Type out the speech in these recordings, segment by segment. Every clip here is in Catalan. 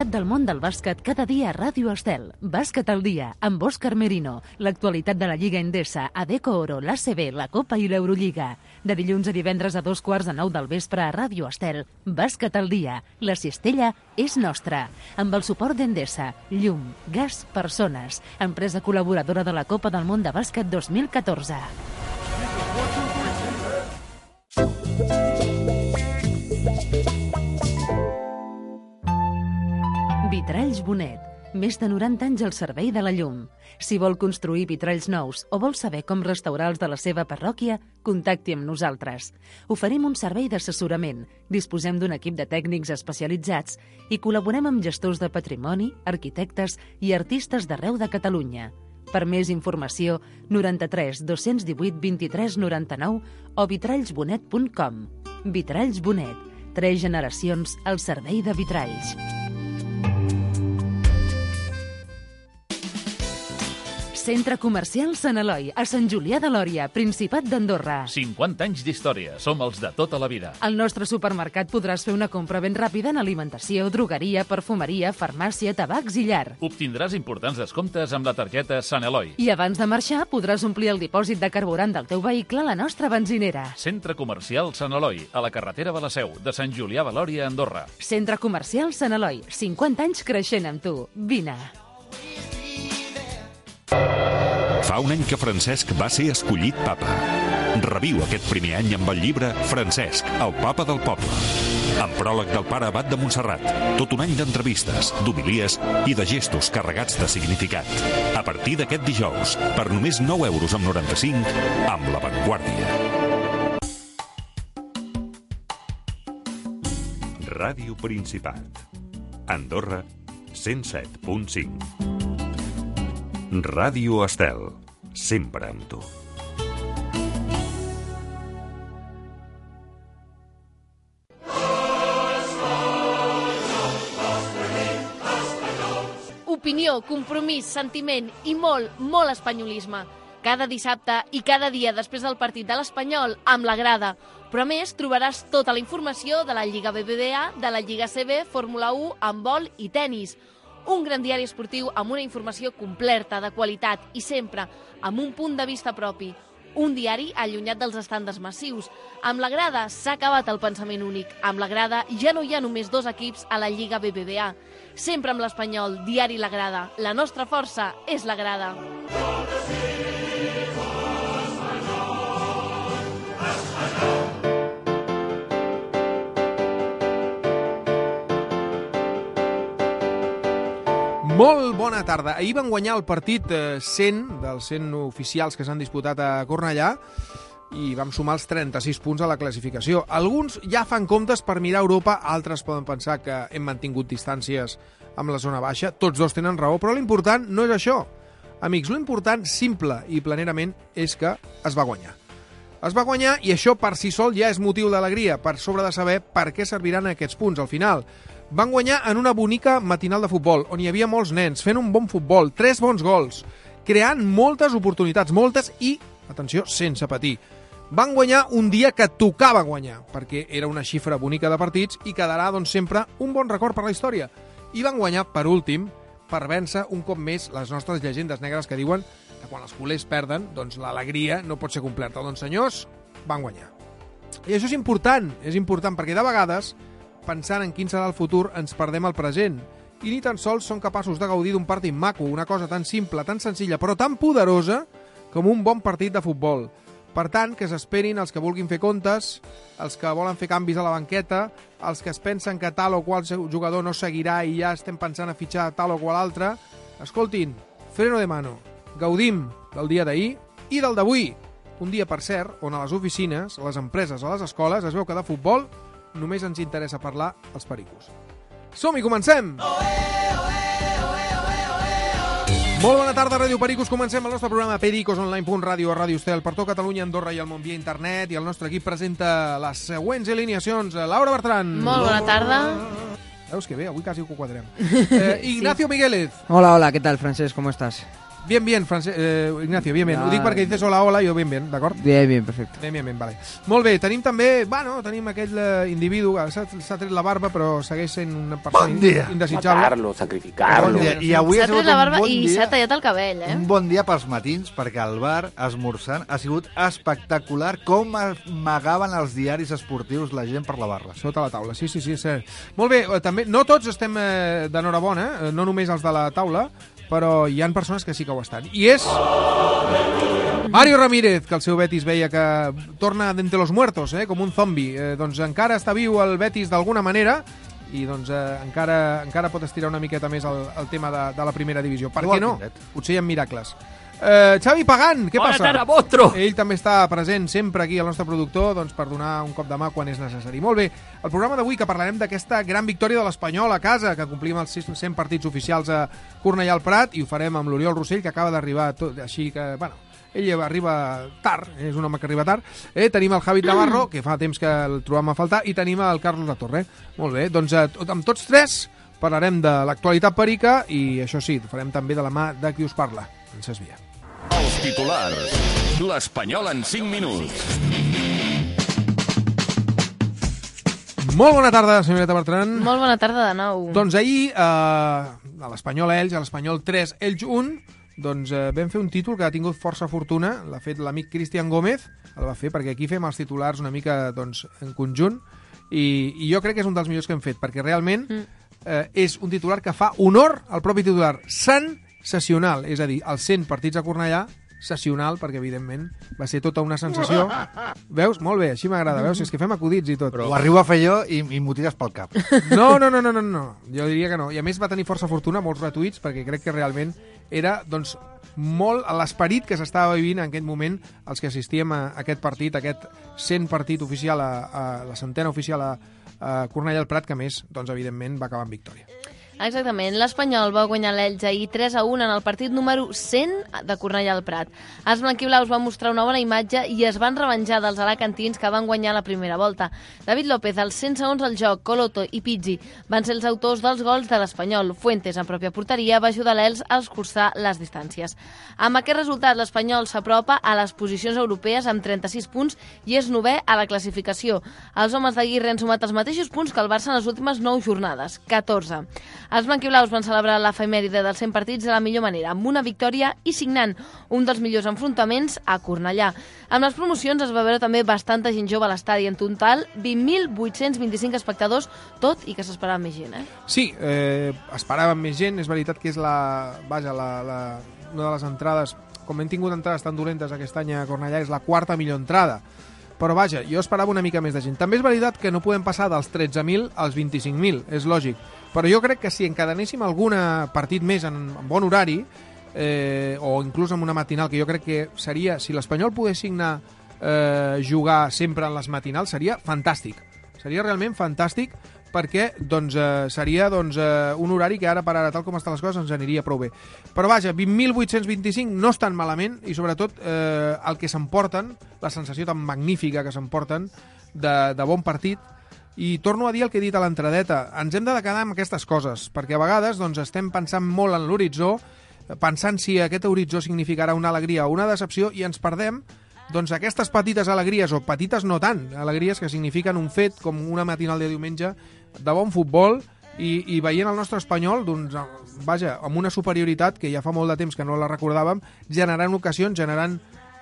del món del bàsquet cada dia a Ràdio Estel. Bàsquet al dia, amb Òscar Merino. L'actualitat de la Lliga Endesa, Adecco Oro, l'ACB, la Copa i l'Eurolliga. De dilluns a divendres a 2:15 del vespre a Ràdio Estel. Bàsquet al dia. La cistella és nostra. Amb el suport d'Endesa, llum, gas, persones. Empresa col·laboradora de la Copa del Món de Bàsquet 2014. Vitralls Bonet. Més de 90 anys al servei de la llum. Si vol construir vitralls nous o vol saber com restaurar els de la seva parròquia, contacti amb nosaltres. Oferim un servei d'assessorament, disposem d'un equip de tècnics especialitzats i col·laborem amb gestors de patrimoni, arquitectes i artistes d'arreu de Catalunya. Per més informació, 93 218 23 99 o vitrallsbonet.com. Vitralls Bonet. 3 generacions al servei de vitralls. Centre Comercial Sant Eloi, a Sant Julià de Lòria, Principat d'Andorra. 50 anys d'història. Som els de tota la vida. Al nostre supermercat podràs fer una compra ben ràpida en alimentació, drogueria, perfumeria, farmàcia, tabacs i llar. Obtindràs importants descomptes amb la targeta Sant Eloi. I abans de marxar podràs omplir el dipòsit de carburant del teu vehicle a la nostra benzinera. Centre Comercial Sant Eloi, a la carretera de la Seu, de Sant Julià de Lòria, Andorra. Centre Comercial Sant Eloi, 50 anys creixent amb tu. Vine. Fa un any que Francesc va ser escollit papa. Reviu aquest primer any amb el llibre Francesc, el papa del poble. Amb pròleg del pare abat de Montserrat. Tot un any d'entrevistes, d'homilies i de gestos carregats de significat. A partir d'aquest dijous, per només 9,95 € amb La Vanguardia. Ràdio Principat. Andorra, 107.5. Ràdio Estel, sempre amb tu. Opinió, compromís, sentiment i molt, molt espanyolisme. Cada dissabte i cada dia després del partit de l'Espanyol amb la grada. Però a més trobaràs tota la informació de la Lliga BBVA, de la Lliga CB, Fórmula 1, handbol i tennis. Un gran diari esportiu amb una informació completa, de qualitat i sempre amb un punt de vista propi. Un diari allunyat dels estàndards massius. Amb la grada s'ha acabat el pensament únic. Amb la grada ja no hi ha només 2 equips a la Lliga BBVA. Sempre amb l'Espanyol, diari La Grada. La nostra força és la grada. Molt bona tarda. Ahir van guanyar el partit 100 dels 100 oficials que s'han disputat a Cornellà i vam sumar els 36 punts a la classificació. Alguns ja fan comptes per mirar Europa, altres poden pensar que hem mantingut distàncies amb la zona baixa. Tots dos tenen raó, però l'important no és això. Amics, l'important, simple i planerament, és que es va guanyar. Es va guanyar i això per si sol ja és motiu d'alegria, per sobre de saber per què serviran aquests punts al final. Van guanyar en una bonica matinal de futbol, on hi havia molts nens, fent un bon futbol, 3 bons gols, creant moltes oportunitats, moltes i, atenció, sense patir. Van guanyar un dia que tocava guanyar, perquè era una xifra bonica de partits i quedarà, doncs, sempre un bon record per la història. I van guanyar, per últim, per vèncer un cop més les nostres llegendes negres que diuen que quan els culers perden, doncs l'alegria no pot ser completa. Doncs, senyors, van guanyar. I això és important perquè de vegades, pensant en quin serà el futur, ens perdem el present i ni tan sols són capaços de gaudir d'un partit maco, una cosa tan simple, tan senzilla, però tan poderosa com un bon partit de futbol. Per tant, que s'esperin els que vulguin fer comptes, els que volen fer canvis a la banqueta, els que es pensen que tal o qual jugador no seguirà i ja estem pensant a fitxar tal o qual altre. Escoltin, freno de mano, gaudim del dia d'ahir i del d'avui. Un dia, per cert, on a les oficines, a les empreses, a les escoles, es veu que de futbol només ens interessa parlar als pericos. Som-hi, comencem! Molt bona tarda, Ràdio Pericos. Comencem el nostre programa pericosonline.radio a Ràdio Estel per tot Catalunya, Andorra i el món via internet. I el nostre equip presenta les següents alineacions. Laura Bertran. Molt bona tarda. Veus que bé, avui quasi ho quadrem. Ignacio Migueles. Hola, hola, ¿qué tal, Francesc? ¿Cómo estás? Bien, Ignacio, bien. Ho dic perquè dices hola, hola, jo bien, d'acord? Bien, perfecto. Bien, vale. Molt bé, tenim també, tenim aquell individu que s'ha tret la barba, però segueix sent una persona indesitjable. Matar-lo, sacrificar-lo. I avui S'ha tret la barba i s'ha dia, tallat el cabell, un bon dia pels matins, perquè al bar, esmorzant, ha sigut espectacular com amagaven els diaris esportius la gent per la barra. Sota la taula, sí, és cert. Molt bé, també, no tots estem d'enhorabona, no només els de la taula, però hi han persones que sí que ho estan. I és Mario Ramírez, que el seu Betis veia que torna d'entre los muertos, com un zombi. Doncs encara està viu el Betis d'alguna manera i doncs encara pot estirar una miqueta més el tema de la primera divisió. Per què no? Potser hi ha miracles. Xavi Pagán, què passa? Bona tarda, monstro! Ell també està present sempre aquí, el nostre productor, doncs, per donar un cop de mà quan és necessari. Molt bé, el programa d'avui que parlarem d'aquesta gran victòria de l'Espanyol a casa, que complim els 100 partits oficials a Cornellà al Prat, i ho farem amb l'Oriol Rossell, que acaba d'arribar així que, ell arriba tard, és un home que arriba tard. Tenim el Javi Navarro, que fa temps que el trobam a faltar, i tenim el Carlos Latorre. Molt bé, doncs amb tots tres parlarem de l'actualitat perica i, això sí, farem també de la mà de qui us parla, en Cesc Via. Els titulars. L'Espanyol en 5 minuts. Molt bona tarda, senyoreta Bertran. Molt bona tarda de nou. Doncs ahir, a l'Espanyol Elx, a l'Espanyol 3, Elx 1, doncs vam fer un títol que ha tingut força fortuna, l'ha fet l'amic Cristian Gómez, el va fer perquè aquí fem els titulars una mica doncs, en conjunt, i jo crec que és un dels millors que hem fet, perquè realment és un titular que fa honor al propi titular, sensacional, és a dir, els 100 partits a Cornellà, sessional, perquè evidentment va ser tota una sensació. Veus? Molt bé, així m'agrada, veus? És que fem acudits i tot. Però ho arribo a fer jo i m'ho tires pel cap. No, jo diria que no. I a més va tenir força fortuna, molts retuits, perquè crec que realment era, doncs, molt a l'esperit que s'estava vivint en aquest moment els que assistíem a aquest partit, aquest 100 partit oficial, a la centena oficial a Cornellà al Prat, que a més, doncs, evidentment, va acabar en victòria. Exactament, l'Espanyol va guanyar l'Elx ahir 3-1 en el partit número 100 de Cornellà al Prat. Els blanquiblaus van mostrar una bona imatge i es van revenjar dels alacantins que van guanyar la primera volta. David López, als 100 segons del joc, Coloto i Pizzi van ser els autors dels gols de l'Espanyol. Fuentes, en pròpia porteria, va ajudar l'Elx a escurçar les distàncies. Amb aquest resultat, l'Espanyol s'apropa a les posicions europees amb 36 punts i és 9è a la classificació. Els homes d'Aguirre han sumat els mateixos punts que el Barça en les últimes 9 jornades, 14. Els blanquiblaus van celebrar l'efemèride dels 100 partits de la millor manera, amb una victòria i signant un dels millors enfrontaments a Cornellà. Amb les promocions es va veure també bastanta gent jove a l'estadi, en total 20.825 espectadors, tot i que s'esperava més gent, Sí, esperàvem més gent, és veritat que és una de les entrades, com hem tingut entrades tan dolentes aquest any a Cornellà, és la quarta millor entrada. Però vaja, jo esperava una mica més de gent. També és veritat que no podem passar dels 13.000 als 25.000, és lògic. Però jo crec que si encadenéssim algun partit més en bon horari, o inclús en una matinal, que jo crec que seria, si l'Espanyol pogués signar jugar sempre en les matinals, seria fantàstic. Seria realment fantàstic perquè seria un horari que ara per ara, tal com estan les coses, ens aniria prou bé. Però vaja, 20.825 no estan malament i sobretot el que s'emporten, la sensació tan magnífica que s'emporten de bon partit. I torno a dir el que he dit a l'entradeta, ens hem de quedar amb aquestes coses, perquè a vegades estem pensant molt en l'horitzó, pensant si aquest horitzó significarà una alegria o una decepció, i ens perdem aquestes petites alegries, o petites no tant, alegries que signifiquen un fet com una matinal de diumenge de bon futbol i veient el nostre Espanyol amb una superioritat que ja fa molt de temps que no la recordàvem, generant ocasions, generant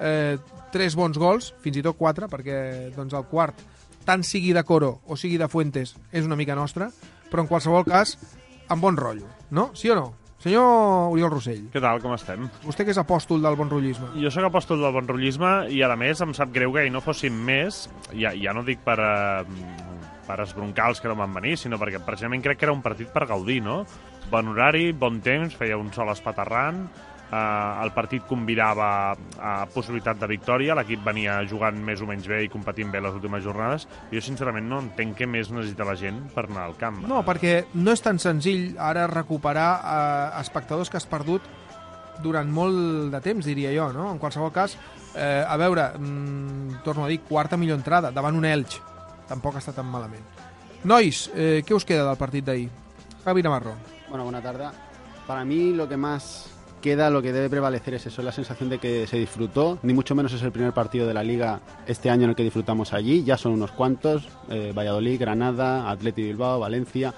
3 bons gols, fins i tot 4, perquè el quart, tant sigui de Coro o sigui de Fuentes, és una mica nostra, però en qualsevol cas, amb bon rotllo, no? Sí o no? Senyor Oriol Rossell. Què tal, com estem? Vostè que és apòstol del bon rotllisme. Jo sóc apòstol del bon rotllisme i, a més, em sap greu que hi no fóssim més, ja no dic per esbroncar els que no van venir, sinó perquè precisament crec que era un partit per gaudir, no? Bon horari, bon temps, feia un sol espaterrant, el partit convidava a possibilitat de victòria, l'equip venia jugant més o menys bé i competint bé les últimes jornades. Jo sincerament no entenc què més necessita la gent per anar al camp. No, perquè no és tan senzill ara recuperar espectadors que has perdut durant molt de temps, diria jo, no? En qualsevol cas, a veure, torno a dir, quarta millor entrada davant un Elx, tampoc està tan malament. Nois, què us queda del partit d'ahir? Javi Navarro. Bueno, buena tarde. Para mí lo que más queda lo que debe prevalecer es eso, la sensación de que se disfrutó, ni mucho menos es el primer partido de la Liga este año en el que disfrutamos allí, ya son unos cuantos, Valladolid, Granada, Athletic Bilbao, Valencia,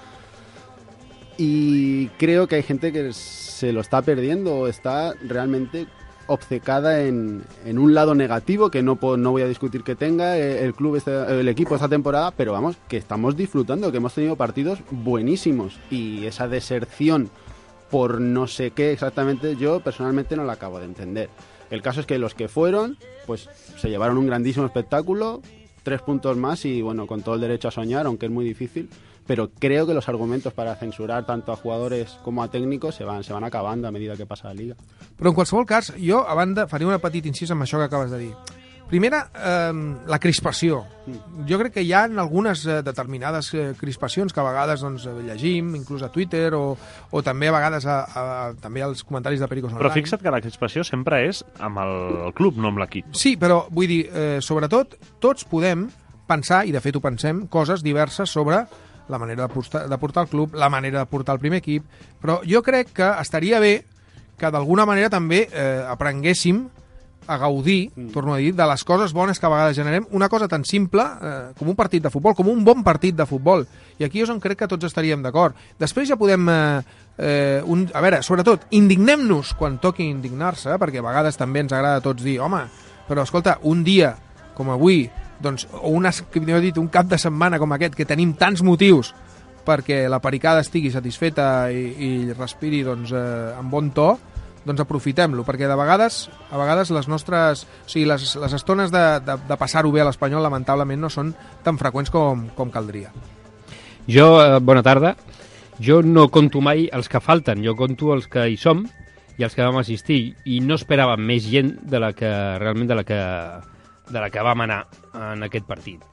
y creo que hay gente que se lo está perdiendo o está realmente obcecada en un lado negativo que no voy a discutir que tenga el equipo esta temporada, pero vamos, que estamos disfrutando, que hemos tenido partidos buenísimos y esa deserción por no sé qué exactamente yo personalmente no la acabo de entender. El caso es que los que fueron pues se llevaron un grandísimo espectáculo, 3 puntos más y bueno, con todo el derecho a soñar, aunque es muy difícil, pero creo que los argumentos para censurar tanto a jugadores como a técnicos se van acabando a medida que passa la Liga. Però en qualsevol cas, jo a banda faria una petita incís amb això que acabes de dir. Primera, la crispació. Jo crec que hi ha algunes determinades crispacions que a vegades doncs, llegim, inclús a Twitter o també a vegades també als comentaris de Pericos Online. Però fixa't que la crispació sempre és amb el club, no amb l'equip. Sí, però vull dir, sobretot, tots podem pensar, i de fet ho pensem, coses diverses sobre la manera de portar el club, la manera de portar el primer equip, però jo crec que estaria bé que d'alguna manera també aprenguéssim a gaudir, torno a dir, de les coses bones que a vegades generem, una cosa tan simple com un partit de futbol, com un bon partit de futbol. I aquí és on crec que tots estaríem d'acord. Després ja podem, a veure, sobretot, indignem-nos quan toqui indignar-se, perquè a vegades també ens agrada a tots dir, home, però escolta, un dia com avui, doncs, o un cap de setmana com aquest, que tenim tants motius perquè la pericada estigui satisfeta i respiri doncs, amb bon to, doncs aprofitem-lo, perquè a vegades les nostres... O sigui, les estones de passar-ho bé a l'Espanyol, lamentablement, no són tan freqüents com caldria. Jo, bona tarda, jo no conto mai els que falten, jo conto els que hi som i els que vam assistir, i no esperava més gent de la que vam anar en aquest partit.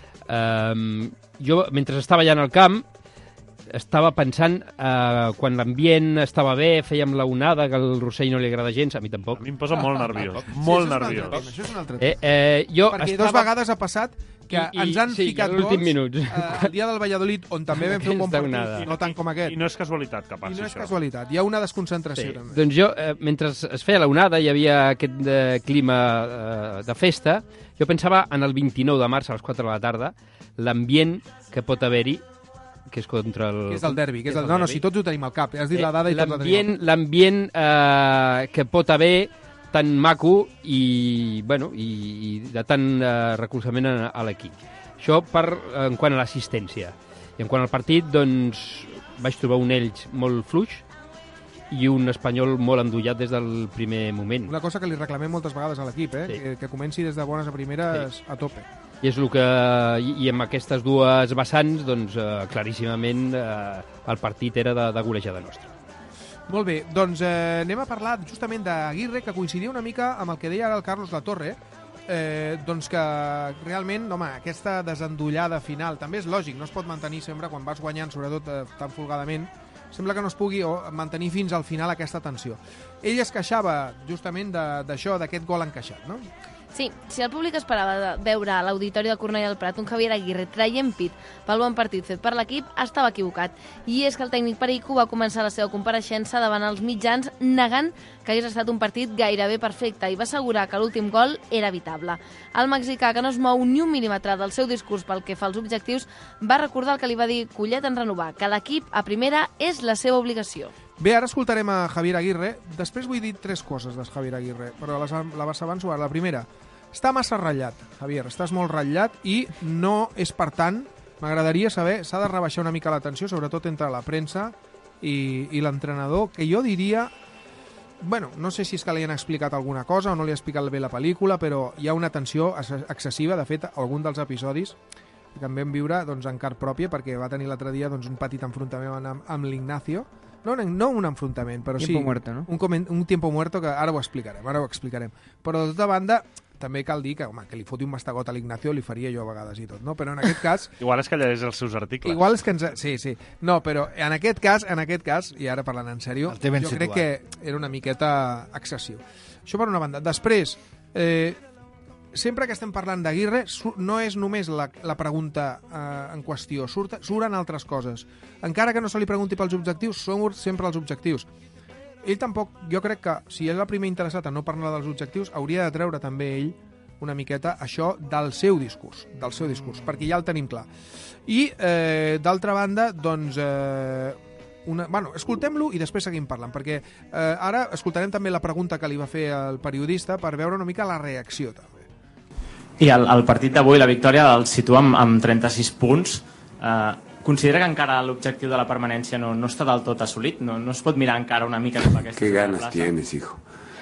Jo, mentre estava allà en el camp, estava pensant quan l'ambient estava bé, fèiem la onada, que al Rossell no li agrada gens, a mi tampoc. A mi em posa molt nerviós, molt nerviós. Això és un altre tema. Perquè dos vegades ha passat que ens han ficat gols el dia del Valladolid, on també vam fer un bon partit, no tant com aquest. I no és casualitat que passi això. I no és casualitat, hi ha una desconcentració també. Doncs jo, mentre es feia la onada, hi havia aquest clima de festa, jo pensava en el 29 de març a les 4 de la tarda, l'ambient que pot haver-hi, que és contra el... Que és el derbi. No, si tots ho tenim al cap. Has dit la dada i tots la tenim. L'ambient que pot haver tan maco i de tant recolzament a l'equip. Això en quant a l'assistència. I en quant al partit, doncs, vaig trobar un Elx molt fluix i un Espanyol molt endollat des del primer moment. Una cosa que li reclamem moltes vegades a l'equip, que comenci des de bones a primeres a tope. I és el que... I amb aquestes dues vessants, doncs, claríssimament, el partit era de golejada nostra. Molt bé, doncs anem a parlar justament d'Aguirre, que coincidia una mica amb el que deia ara el Carlos Latorre, doncs que realment, home, aquesta desendollada final també és lògic, no es pot mantenir sempre quan vas guanyant, sobretot tan folgadament, sembla que no es pugui mantenir fins al final aquesta tensió. Ell es queixava justament d'això, d'aquest gol encaixat, no? Sí, si el públic esperava veure a l'auditori del Cornellà del Prat un Javier Aguirre traient pit pel bon partit fet per l'equip, estava equivocat. I és que el tècnic perico va començar la seva compareixença davant els mitjans negant que hagués estat un partit gairebé perfecte i va assegurar que l'últim gol era evitable. El mexicà, que no es mou ni un mil·límetre del seu discurs pel que fa als objectius, va recordar el que li va dir Collet en renovar, que l'equip a primera és la seva obligació. Bé, ara escoltarem a Javier Aguirre. Després vull dir 3 coses del Javier Aguirre, però les avanço ara. La primera, està massa ratllat, Javier, estàs molt ratllat i no és, per tant, m'agradaria saber, s'ha de rebaixar una mica la tensió, sobretot entre la premsa i l'entrenador, que jo diria... Bueno, no sé si és que li han explicat alguna cosa o no li ha explicat bé la pel·lícula, però hi ha una tensió excessiva. De fet, algun dels episodis que en vam viure doncs, en car pròpia, perquè va tenir l'altre dia doncs, un petit enfrontament amb l'Ignacio. No un enfrontament, però sí... Muerto, no? Un tiempo muerto que ara ho explicarem. Però de tota banda, també cal dir que, home, que li foti un mastegot a l'Ignacio li faria jo a vegades i tot, no? Però en aquest cas... Igual és que llegeix els seus articles. Igual és que Sí. No, però en aquest cas, i ara parlant en sèrio, jo crec que era una miqueta excessiu. Això per una banda. Després, sempre que estem parlant d'Aguirre, no és només la pregunta en qüestió, surten altres coses. Encara que no se li pregunti pels objectius, són sempre els objectius. ell tampoc, jo crec que si és el primer interessat a no parlar dels objectius, hauria de treure també ell una miqueta això del seu discurs, perquè ja el tenim clar. I, d'altra banda, doncs, escoltem-lo i després seguim parlant, perquè ara escoltarem també la pregunta que li va fer el periodista per veure una mica la reacció, també. I el partit d'avui, la victòria, el situa amb 36 punts. Considera que encara l'objectiu de la permanència no està del tot assolit? No es pot mirar encara una mica cap a aquesta plaça? ¿Qué ganas tienes, hijo?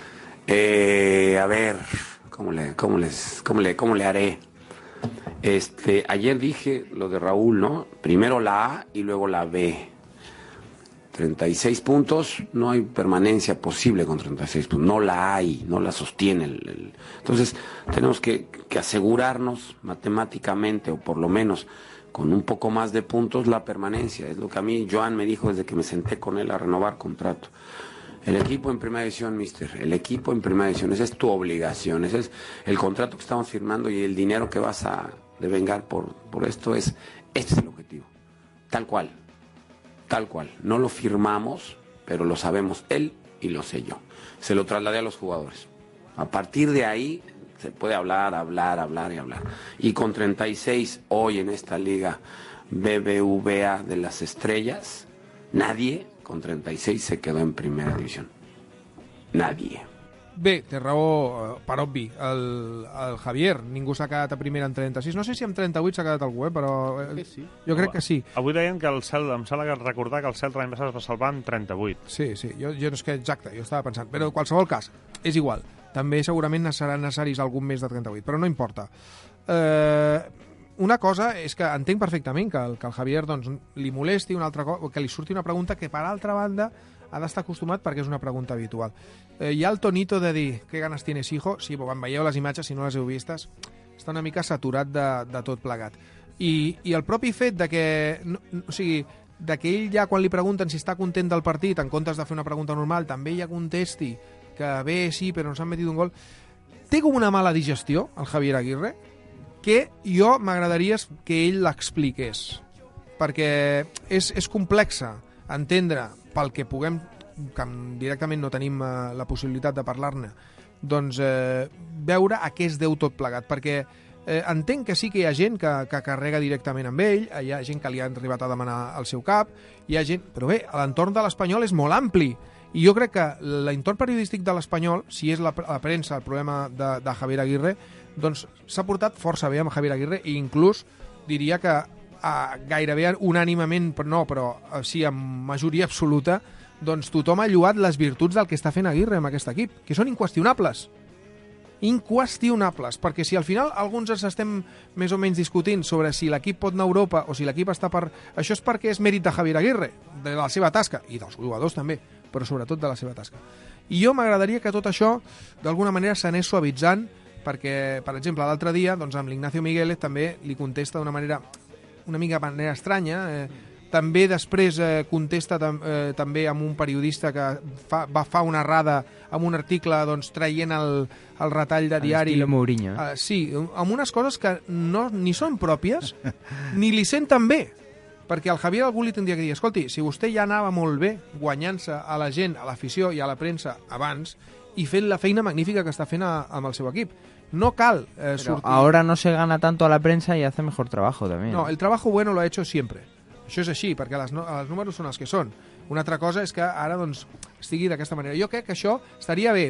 A ver, ¿cómo le haré? Ayer dije lo de Raúl, ¿no? Primero la A y luego la B. 36 puntos, no hay permanencia posible con 36 puntos. No la hay, no la sostiene. Entonces, tenemos que asegurarnos matemáticamente, o por lo menos con un poco más de puntos, la permanencia. Es lo que a mí Joan me dijo desde que me senté con él a renovar contrato. El equipo en primera división, mister. El equipo en primera división. Esa es tu obligación. Ese es el contrato que estamos firmando y el dinero que vas a devengar por esto. Este es el objetivo. Tal cual. Tal cual. No lo firmamos, pero lo sabemos él y lo sé yo. Se lo trasladé a los jugadores. A partir de ahí se puede hablar. Y con 36 hoy en esta liga BBVA de las estrellas, nadie con 36 se quedó en primera división. Nadie. Bé, té raó, per obvi, el Javier. Ningú s'ha quedat a primera en 36. No sé si amb 38 s'ha quedat algú, però sí. Jo crec que sí. Avui deien que el Celta, em sembla que recordar que el Celta l'any passat es va salvar en 38. Sí, jo no és que exacte, jo estava pensant. Però en qualsevol cas, és igual. També segurament seran necessaris algun més de 38, però no importa. Una cosa és que entenc perfectament que el Javier doncs, li molesti una altra cosa, que li surti una pregunta que, per altra banda, ha d'estar acostumat perquè és una pregunta habitual. Hi ha el tonito de dir «Qué ganas tienes, hijo?» Sí, quan veieu les imatges, si no les heu vistes, està una mica saturat de tot plegat. I el propi fet de que... O sigui, de que ell ja, quan li pregunten si està content del partit, en comptes de fer una pregunta normal, també ja contesti que bé, sí, però ens han metit un gol. Té com una mala digestió, el Javier Aguirre, que jo m'agradaria que ell l'expliqués, perquè és complexa entendre pel que puguem, que directament no tenim la possibilitat de parlar-ne, doncs veure a què es deu tot plegat, perquè entenc que sí que hi ha gent que carrega directament amb ell, hi ha gent que li ha arribat a demanar el seu cap, hi ha gent... Però bé, l'entorn de l'Espanyol és molt ampli, i jo crec que l'entorn periodístic de l'Espanyol, si és la premsa el problema de Javier Aguirre, doncs s'ha portat força bé amb Javier Aguirre, i inclús diria que gairebé unànimement, però sí, amb majoria absoluta, doncs tothom ha lloat les virtuts del que està fent Aguirre amb aquest equip, que són inqüestionables. Inqüestionables, perquè si al final alguns ens estem més o menys discutint sobre si l'equip pot anar a Europa o si l'equip està per... Això és perquè és mèrit de Javier Aguirre, de la seva tasca, i dels jugadors també, però sobretot de la seva tasca. I jo m'agradaria que tot això, d'alguna manera, s'anés suavitzant, perquè, per exemple, l'altre dia, doncs, amb l'Ignacio Migueles també li contesta d'una manera una mica estranya, també després contesta també amb un periodista que fa una errada amb un article doncs, traient el retall de diari. Estilo Mourinho. Sí, amb unes coses que ni són pròpies ni li senten bé, perquè al Javier algú li tindria que dir escolti, si vostè ja anava molt bé guanyant-se a la gent, a l'afició i a la premsa abans i fent la feina magnífica que està fent amb el seu equip, no cal sortir... Ahora no se gana tanto a la prensa y hace mejor trabajo también. No, el trabajo bueno lo ha hecho siempre. Això és així, perquè els números són els que són. Una altra cosa és que ara doncs, estigui d'aquesta manera. Jo crec que això estaria bé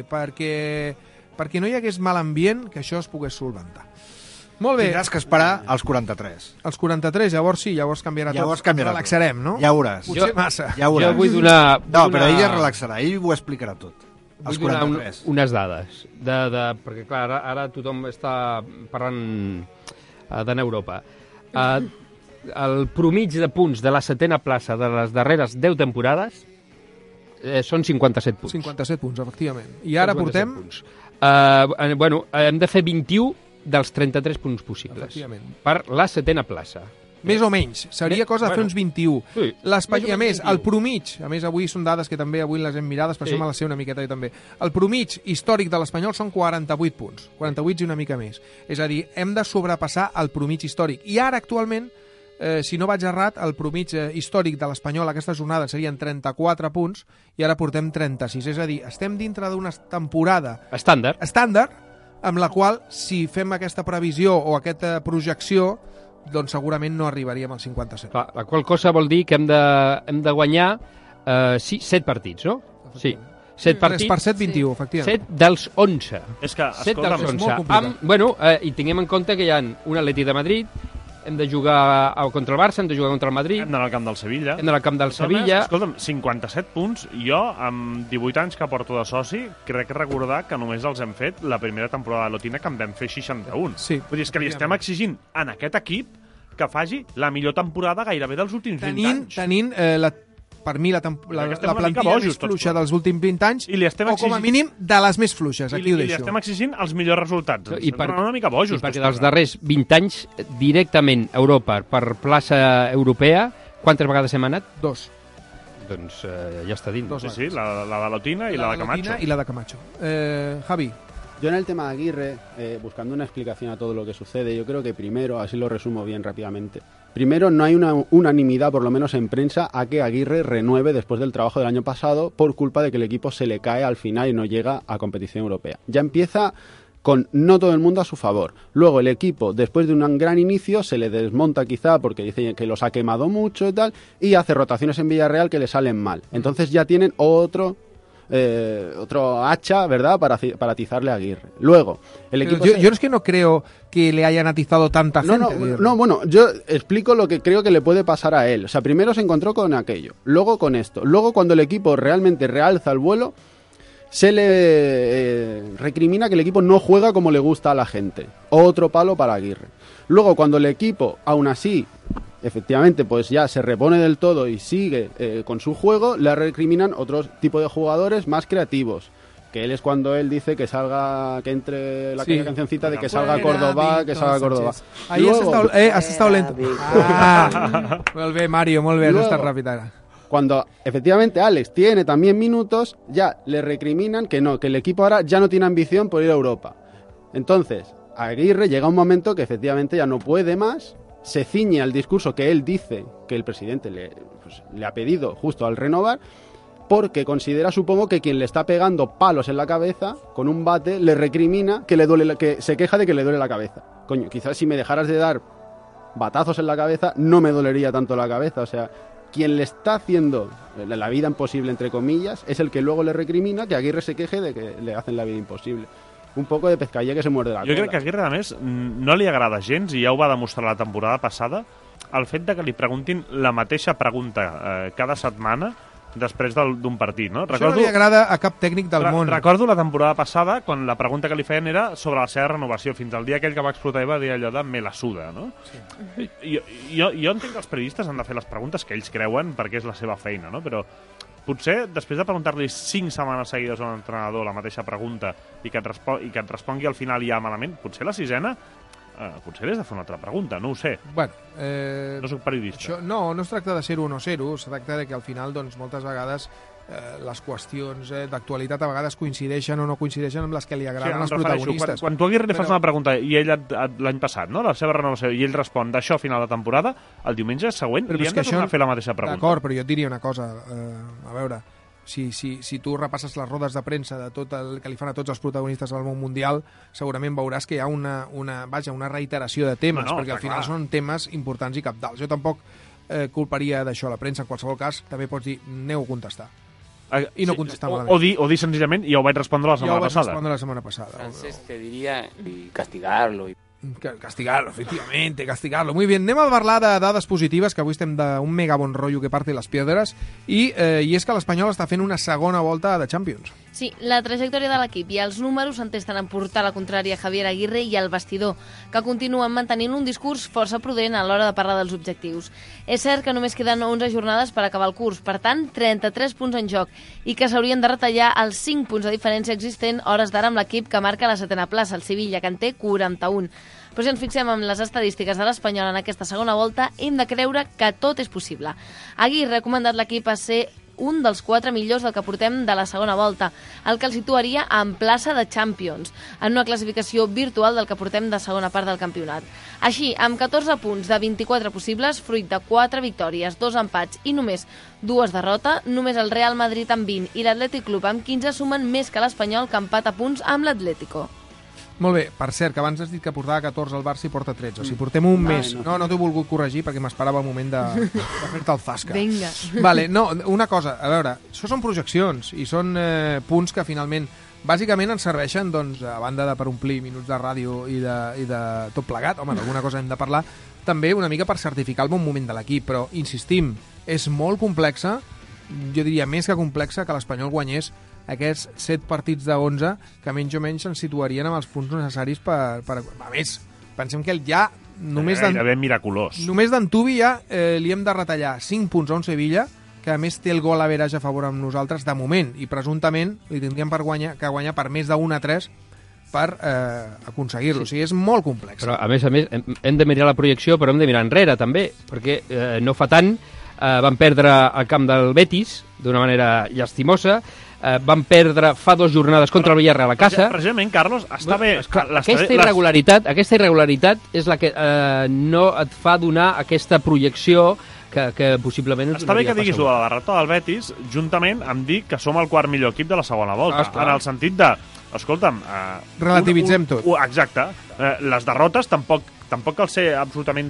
perquè no hi hagués mal ambient, que això es pogués solventar. Molt bé. Tindràs que esperar als 43. Els 43, llavors sí, llavors canviarà tot. Relaxarem, no? Ja veuràs. Potser massa. Ja veuràs. Jo vull donar... No, però ell es relaxarà, ell ho explicarà tot. Vull donar unes dades, perquè clar, ara tothom està parlant d'anar a Europa. El promig de punts de la 7a plaça de les darreres 10 temporades són 57 punts. 57 punts, efectivament. I ara portem... Punts. Hem de fer 21 dels 33 punts possibles per la 7a plaça. Més o menys. Seria cosa de fer uns 21. Sí, I a més, el promig, a més avui són dades que també avui les hem mirades, per això me les sé una miqueta jo també. El promig històric de l'Espanyol són 48 punts. 48 i una mica més. És a dir, hem de sobrepassar el promig històric. I ara, actualment, si no vaig errat, el promig històric de l'Espanyol aquesta jornada serien 34 punts i ara portem 36. És a dir, estem dintre d'una temporada estàndard, amb la qual, si fem aquesta previsió o aquesta projecció, doncs segurament no arribaríem al 57. Clar, la qual cosa vol dir que hem de guanyar 7 partits, no? Sí. 7 partits. 3 per 7, 21, efectivament. 7 dels 11. És que, 7 dels 11. és molt complicat. I tinguem en compte que hi ha un Atleti de Madrid, hem de jugar contra el Barça, hem de jugar contra el Madrid. Hem d'anar al camp del Sevilla. Hem d'anar al camp del Sevilla. Escolta'm, 57 punts. Jo, amb 18 anys que porto de soci, crec recordar que només els hem fet la primera temporada de l'Otina, que en vam fer 61. Sí. Vull dir, és que li estem exigint en aquest equip que faci la millor temporada gairebé dels últims 20 anys. Tenint per mi la plantilla més fluixa dels últims 20 anys, o com a mínim de les més fluixes, aquí ho I li deixo. estem exigint els millors resultats. Una mica bojos. I perquè dels darrers 20 anys, directament a Europa, per plaça europea, quantes vegades hem anat? 2. Doncs ja està dins. Sí, la de l'Otina i la de Camacho. Y la de Camacho. Javi. Yo en el tema de Aguirre, buscando una explicación a todo lo que sucede, yo creo que primero, así lo resumo bien rápidamente, primero no hay una unanimidad, por lo menos en prensa, a que Aguirre renueve después del trabajo del año pasado por culpa de que el equipo se le cae al final y no llega a competición europea. Ya empieza con no todo el mundo a su favor. Luego el equipo, después de un gran inicio, se le desmonta quizá porque dice que los ha quemado mucho y tal, y hace rotaciones en Villarreal que le salen mal. Entonces ya tienen otro hacha, ¿verdad?, para atizarle a Aguirre. Luego, el equipo... Yo es que no creo que le hayan atizado tanta gente. No, bueno, yo explico lo que creo que le puede pasar a él. O sea, primero se encontró con aquello, luego con esto. Luego, cuando el equipo realmente realza el vuelo, se le recrimina que el equipo no juega como le gusta a la gente. Otro palo para Aguirre. Luego, cuando el equipo, aún así, efectivamente, pues ya se repone del todo y sigue con su juego, le recriminan otro tipo de jugadores más creativos. Que él es cuando él dice que salga, que entre la cancioncita de que salga Córdoba, que salga Córdoba. Ahí luego, has estado lento. Molt bé, Mario, molt bé, has estat ràpid ara. Cuando efectivamente Alex tiene también minutos, ya le recriminan que no, que el equipo ahora ya no tiene ambición por ir a Europa. Entonces, Aguirre llega un momento que efectivamente ya no puede más, se ciñe al discurso que él dice que el presidente le ha pedido justo al renovar, porque considera, supongo, que quien le está pegando palos en la cabeza con un bate le recrimina que se queja de que le duele la cabeza. Coño, quizás si me dejaras de dar batazos en la cabeza no me dolería tanto la cabeza. O sea, quien le está haciendo la vida imposible, entre comillas, es el que luego le recrimina que Aguirre se queje de que le hacen la vida imposible. Un poco de pescaller que se muerde la cola. Jo crec que a Aguirre, a més, no li agrada gens, i ja ho va demostrar la temporada passada, el fet de que li preguntin la mateixa pregunta cada setmana després d'un partit, no? Això no li agrada a cap tècnic del món. Recordo la temporada passada, quan la pregunta que li feien era sobre la seva renovació, fins al dia aquell que va explotar i va dir allò de me la suda, no? Sí. Jo entenc que els periodistes han de fer les preguntes que ells creuen perquè és la seva feina, no? Però potser, després de preguntar-li 5 setmanes seguides a un entrenador la mateixa pregunta i que et respongui al final ja malament, potser la sisena potser li has de fer una altra pregunta, no ho sé. Bueno, no soc periodista. No es tracta de ser-ho o no ser-ho, es tracta de que al final, doncs, moltes vegades les qüestions d'actualitat a vegades coincideixen o no coincideixen amb les que li agraden als protagonistes. Quan tu a Aguirre li fas una pregunta i ell l'any passat, no, la seva renovació, i ell respon d'això a final de temporada, el diumenge següent li han de tornar a fer la mateixa pregunta. D'acord, però jo et diria una cosa, a veure, si tu repasses les rodes de premsa de tot el que li fan a tots els protagonistes del món mundial, segurament veuràs que hi ha una reiteració de temes, perquè al final són temes importants i cabdals. Jo tampoc culparia d'això a la premsa. En qualsevol cas, també pots dir, aneu a contestar. I no contestar malament. O dir senzillament, ja ho vaig respondre la setmana passada. Ja ho vaig respondre la setmana passada. Francesc te diria castigarlo. Castigarlo, efectivamente, castigarlo. Muy bien, anem a parlar de dades positives, que avui estem d'un mega bon rotllo que parte les piedres, i és que l'Espanyol està fent una segona volta de Champions. Sí, la trajectòria de l'equip i els números entesten en portar la contrària a Javier Aguirre i al vestidor, que continuen mantenint un discurs força prudent a l'hora de parlar dels objectius. És cert que només queden 11 jornades per acabar el curs, per tant, 33 punts en joc, i que s'haurien de retallar els 5 punts de diferència existent hores d'ara amb l'equip que marca la 7a plaça, el Sevilla, que en té 41. Però si ens fixem en les estadístiques de l'Espanyol en aquesta segona volta, hem de creure que tot és possible. Aguirre ha recomandat l'equip a ser un dels 4 millors del que portem de la segona volta, el que el situaria en plaça de Champions, en una classificació virtual del que portem de segona part del campionat. Així, amb 14 punts de 24 possibles, fruit de 4 victòries, 2 empats i només 2 derrotes, només el Real Madrid amb 20 i l'Atlètic Club amb 15 sumen més que l'Espanyol, que empat a punts amb l'Atlético. Molt bé, per cert, que abans has dit que portava 14 al Barça i porta 13. O sigui, portem un mes. No t'he volgut corregir perquè m'esperava el moment de fer-te el zasca. Vinga. Vale, no, una cosa, a veure, això són projeccions i són punts que finalment bàsicament ens serveixen, doncs, a banda de per omplir minuts de ràdio i de tot plegat, home, d'alguna cosa hem de parlar, també una mica per certificar el bon moment de l'equip, però, insistim, és molt complexa, jo diria més que complexa, que l'Espanyol guanyés aquests 7 partits de 11 que menys o menys ens situarien amb els punts necessaris per... A més, pensem que ja només gairebé miraculós. Només d'Antubi ja li hem de retallar 5 punts a un Sevilla, que a més té el gol average a favor amb nosaltres de moment, i presumptament li tindríem que guanyar per més de 1-3 per aconseguir-lo. O sigui, és molt complex. Però, a més, hem de mirar la projecció, però hem de mirar enrere, també, perquè no fa tant van perdre el camp del Betis d'una manera llastimosa, van perdre fa 2 jornades contra el Villarreal a casa. Precisament, Carlos, està bé... Aquesta irregularitat és la que no et fa donar aquesta projecció que possiblement... Està bé que diguis la derrota del Betis, juntament amb dir que som el quart millor equip de la segona volta, en el sentit de... Escolta'm... relativitzem tot. Exacte. Les derrotes tampoc cal ser absolutament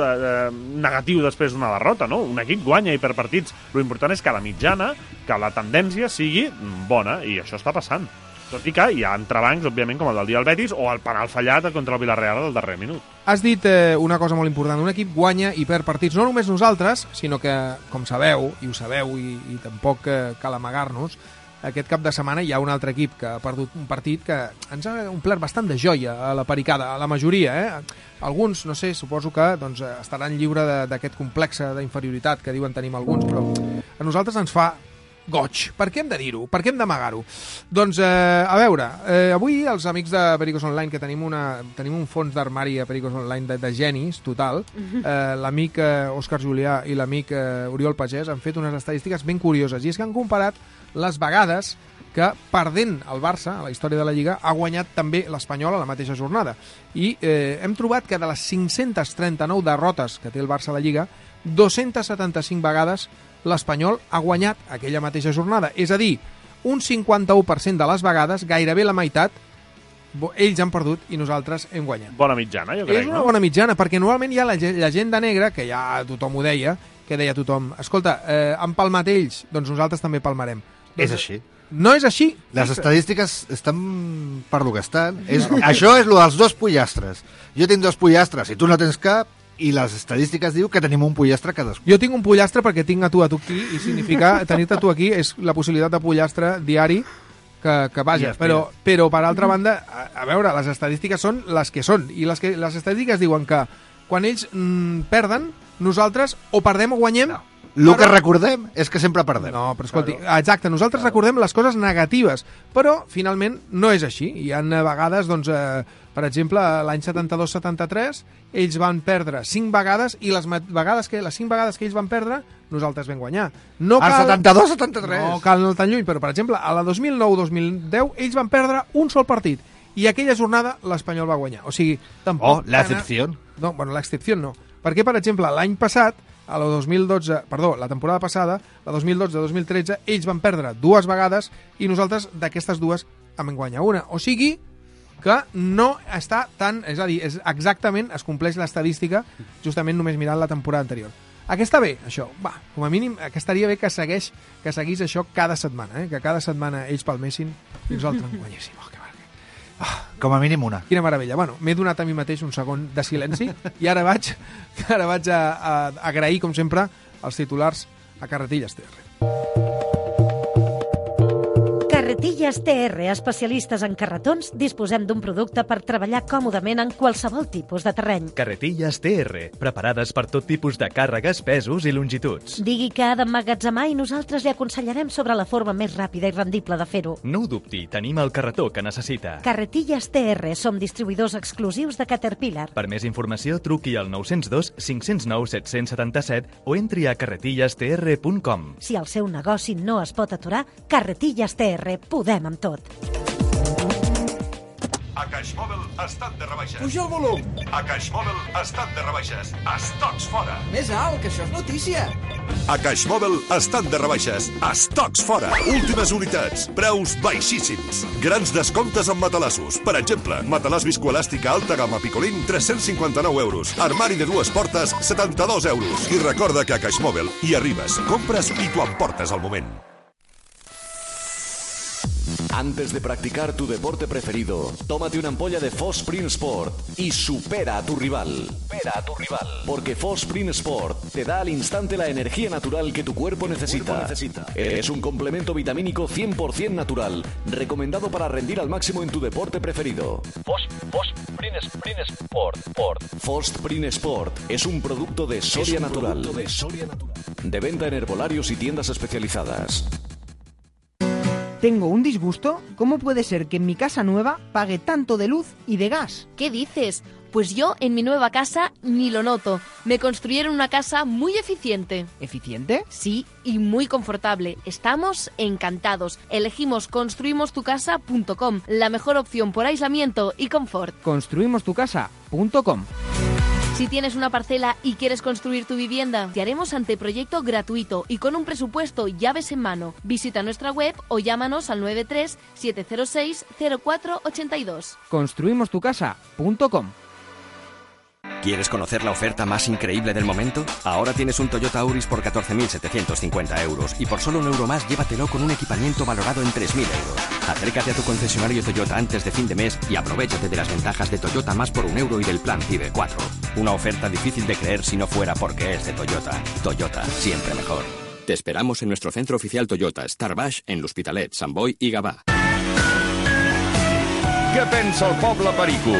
negatiu després d'una derrota, no? Un equip guanya i per partits. L'important és que la mitjana, que la tendència sigui bona, i això està passant. Tot i que hi ha entrebancs, òbviament, com el del dia del Betis o el penal fallat contra el Villarreal del darrer minut. Has dit una cosa molt important. Un equip guanya i perd partits, no només nosaltres, sinó que, com sabeu, i ho sabeu, i tampoc cal amagar-nos, aquest cap de setmana hi ha un altre equip que ha perdut un partit que ens ha omplert bastant de joia a la pericada, a la majoria, Alguns, no sé, suposo que doncs, estaran lliure d'aquest complex d'inferioritat que diuen tenim alguns, però a nosaltres ens fa goig. Per què hem de dir-ho? Per què hem d'amagar-ho? Doncs, a veure, avui els amics de Pericos Online, que tenim un fons d'armari a Pericos Online de genis, total, l'amic Òscar Julià i l'amic Oriol Pagès han fet unes estadístiques ben curioses, i és que han comparat les vegades que, perdent el Barça, a la història de la Lliga, ha guanyat també l'Espanyol a la mateixa jornada. I hem trobat que de les 539 derrotes que té el Barça a la Lliga, 275 vegades l'Espanyol ha guanyat aquella mateixa jornada. És a dir, un 51% de les vegades, gairebé la meitat, ells han perdut i nosaltres hem guanyat. Bona mitjana, jo crec, És una bona mitjana, perquè normalment hi ha l'agenda negra, que ja tothom ho deia, que deia tothom, escolta, han palmat ells, doncs nosaltres també palmarem. És així. No és així. Les estadístiques estan per lo que estan. Això és lo dels 2 pollastres. Jo tinc 2 pollastres i tu no tens cap, i les estadístiques diu que tenim un pollastre cadascú. Jo tinc un pollastre perquè tinc a tu aquí, i significa tenir-te tu aquí és la possibilitat de pollastre diari que vaja, però per altra banda, a veure, les estadístiques són les que són, i les estadístiques diuen que quan ells perden, nosaltres o perdem o guanyem. El que recordem és que sempre perdem. No, però escolti, exacte, nosaltres recordem les coses negatives, però finalment no és així. Hi ha vegades, doncs, per exemple, l'any 72-73, ells van perdre 5 vegades i les 5 vegades que ells van perdre, nosaltres vam guanyar. El 72-73. No cal anar tan lluny, però, per exemple, a la 2009-2010, ells van perdre un sol partit i aquella jornada l'Espanyol va guanyar. O sigui, tampoc... l'excepció. No, bueno, l'excepció no. Perquè, per exemple, l'any passat, a la 2012, perdó, la temporada passada, la 2012-2013, ells van perdre 2 vegades i nosaltres d'aquestes 2 en vam guanyar una. O sigui que no està tan... És a dir, exactament es compleix l'estadística justament només mirant la temporada anterior. Que està bé, això? Va, com a mínim, que estaria bé que seguís això cada setmana, que cada setmana ells palmessin i nosaltres en guanyéssim. Com a mínim una. Quina meravella. Bueno, m'he donat a mi mateix un segon de silenci i ara vaig a agrair, com sempre, els titulars a Carretilles TR. Carretilles TR, especialistes en carretons, disposem d'un producte per treballar còmodament en qualsevol tipus de terreny. Carretilles TR, preparades per tot tipus de càrregues, pesos i longituds. Digui que ha d'emmagatzemar i nosaltres li aconsellarem sobre la forma més ràpida i rendible de fer-ho. No ho dubti, tenim el carretó que necessita. Carretilles TR, som distribuïdors exclusius de Caterpillar. Per més informació, truqui al 902 509 777 o entri a carretillestr.com. Si el seu negoci no es pot aturar, Carretilles TR, podem amb tot. A Caixmòbil estan de rebaixes. Puja el volum. A Caixmòbil estan de rebaixes. Estocs fora. Més alt, que això és notícia. A Caixmòbil estan de rebaixes. Estocs fora. Últimes unitats. Preus baixíssims. Grans descomptes en matalassos. Per exemple, matalàs viscoelàstica alta gamma Picolín, 359 euros. Armari de 2 portes, 72 euros. I recorda que a Caixmòbil hi arribes, compres i t'ho emportes al moment. Antes de practicar tu deporte preferido, tómate una ampolla de Fosprint Sport y supera a tu rival. Porque Fosprint Sport te da al instante la energía natural que tu cuerpo necesita. Es un complemento vitamínico 100% natural, recomendado para rendir al máximo en tu deporte preferido. Fosprint Sport es un producto de Soria Natural. De venta en herbolarios y tiendas especializadas. Tengo un disgusto. ¿Cómo puede ser que en mi casa nueva pague tanto de luz y de gas? ¿Qué dices? Pues yo en mi nueva casa ni lo noto. Me construyeron una casa muy eficiente. ¿Eficiente? Sí, y muy confortable. Estamos encantados. Elegimos construimostucasa.com, la mejor opción por aislamiento y confort. Construimostucasa.com. Si tienes una parcela y quieres construir tu vivienda, te haremos anteproyecto gratuito y con un presupuesto llaves en mano. Visita nuestra web o llámanos al 93 706 0482. Construimostucasa.com. ¿Quieres conocer la oferta más increíble del momento? Ahora tienes un Toyota Auris por 14.750 euros y por solo €1 más llévatelo con un equipamiento valorado en 3.000 euros. Acércate a tu concesionario Toyota antes de fin de mes y aprovéchate de las ventajas de Toyota más por €1 y del plan CIBE 4. Una oferta difícil de creer si no fuera porque es de Toyota. Toyota, siempre mejor. Te esperamos en nuestro centro oficial Toyota, Star Baix, en l'Hospitalet, Sant Boi i Gavà. Què pensa el poble perico?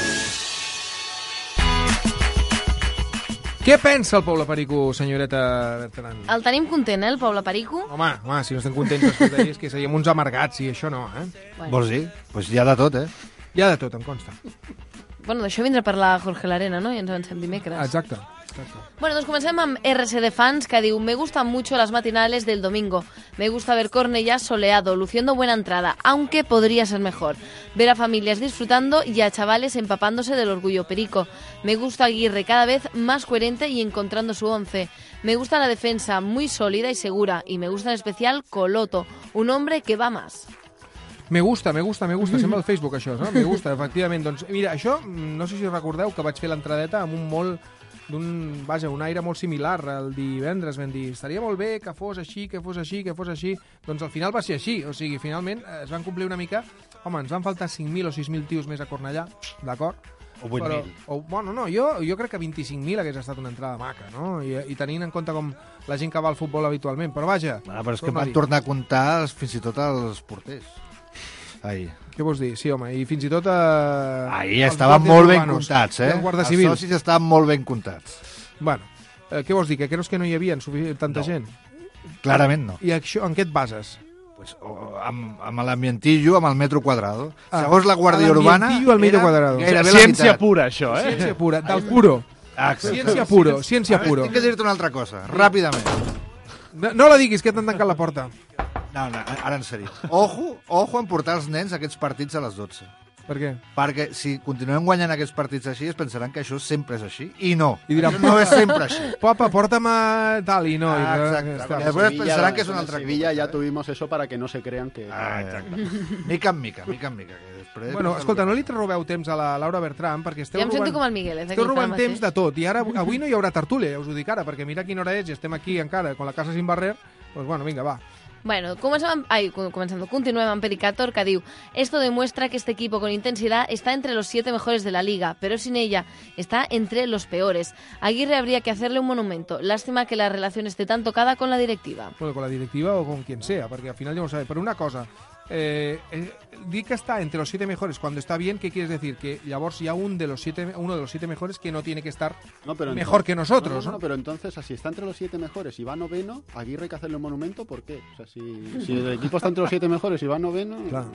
Què pensa el poble perico, senyoreta Bertran? El tenim content, el poble perico? Home, si no estem contents després d'ahir és que seríem uns amargats i això no, Bueno. Vols dir? Doncs hi ha de tot, Hi ha de tot, em consta. Bueno, d'això vindrà a parlar Jorge Larena, no? I ens avancem dimecres. Exacte. Bueno, doncs comencem amb RCD Fans, que diu: me gustan mucho las matinales del domingo. Me gusta ver Cornellá soleado, luciendo buena entrada, aunque podría ser mejor. Ver a familias disfrutando y a chavales empapándose del orgullo perico. Me gusta Aguirre cada vez más coherente y encontrando su once. Me gusta la defensa muy sólida y segura. Y me gusta en especial Coloto, un hombre que va más. Me gusta. Sembla al Facebook, això, no? Me gusta, efectivament. Doncs mira, això, no sé si recordeu que vaig fer l'entradeta amb un molt un aire molt similar. El divendres vam dir, estaria molt bé que fos així, que fos així. Doncs al final va ser així. O sigui, finalment es van complir una mica. Home, ens van faltar 5.000 o 6.000 tios més a Cornellà, d'acord? O 8.000. Bueno, no, jo crec que 25.000 hagués estat una entrada maca, no? I tenint en compte com la gent que va al futbol habitualment. Però vaja... Però és que van tornar a comptar fins i tot els porters. Ahir. Què vols dir? Sí, home, i fins i tot... Ahir estaven molt ben comptats, Els socis estaven molt ben comptats. Bueno, què vols dir? Que creus que no hi havia tanta gent? Clarament no. I això, en què et bases? Pues, amb l'ambientillo, amb el metro quadrado. Segons la Guàrdia Urbana... L'ambientillo al metro quadrado. Ciència pura, això, Ciència pura, del puro. Ciència puro. Tinc que dir-te una altra cosa, ràpidament. No la diguis, que t'han tancat la porta. No, ara en sèrio. Ojo en portar els nens a aquests partits a les 12. Per què? Perquè si continuem guanyant aquests partits així es pensaran que això sempre és així. I no. I diran, no és sempre així. Papa, porta'm a tal i no. Exacte. Després pensaran que és una altra cosa. En Sevilla ya tuvimos eso para que no se crean que... Exacte. Mica en mica. Després... Bueno, escolta, no li robeu temps a la Laura Bertran, perquè esteu robant... Ja em sento com el Miguel. Esteu robant temps de tot. I ara, avui no hi haurà tertúlia, ja us ho dic ara, perquè mira quina hora és i estem aquí encara, con la casa sin barrer. Pues bueno, vinga, va. Bueno, continuem amb Pericator, que diu: esto demuestra que este equipo con intensidad está entre los 7 mejores de la liga, pero sin ella está entre los peores. Aguirre habría que hacerle un monumento. Lástima que la relación esté tan tocada con la directiva. Bueno, con la directiva o con quien sea, perquè al final ja no sabem. Però una cosa, Di que está entre los 7 mejores cuando está bien, ¿qué quieres decir? Que llavors hi ha uno de los 7 mejores que no tiene que estar mejor que nosotros, ¿no? Pero entonces, si está entre los 7 mejores y va noveno, Aguirre hay que hacerle un monumento, ¿por qué? O sea, si el equipo está entre los 7 mejores y va noveno... Claro.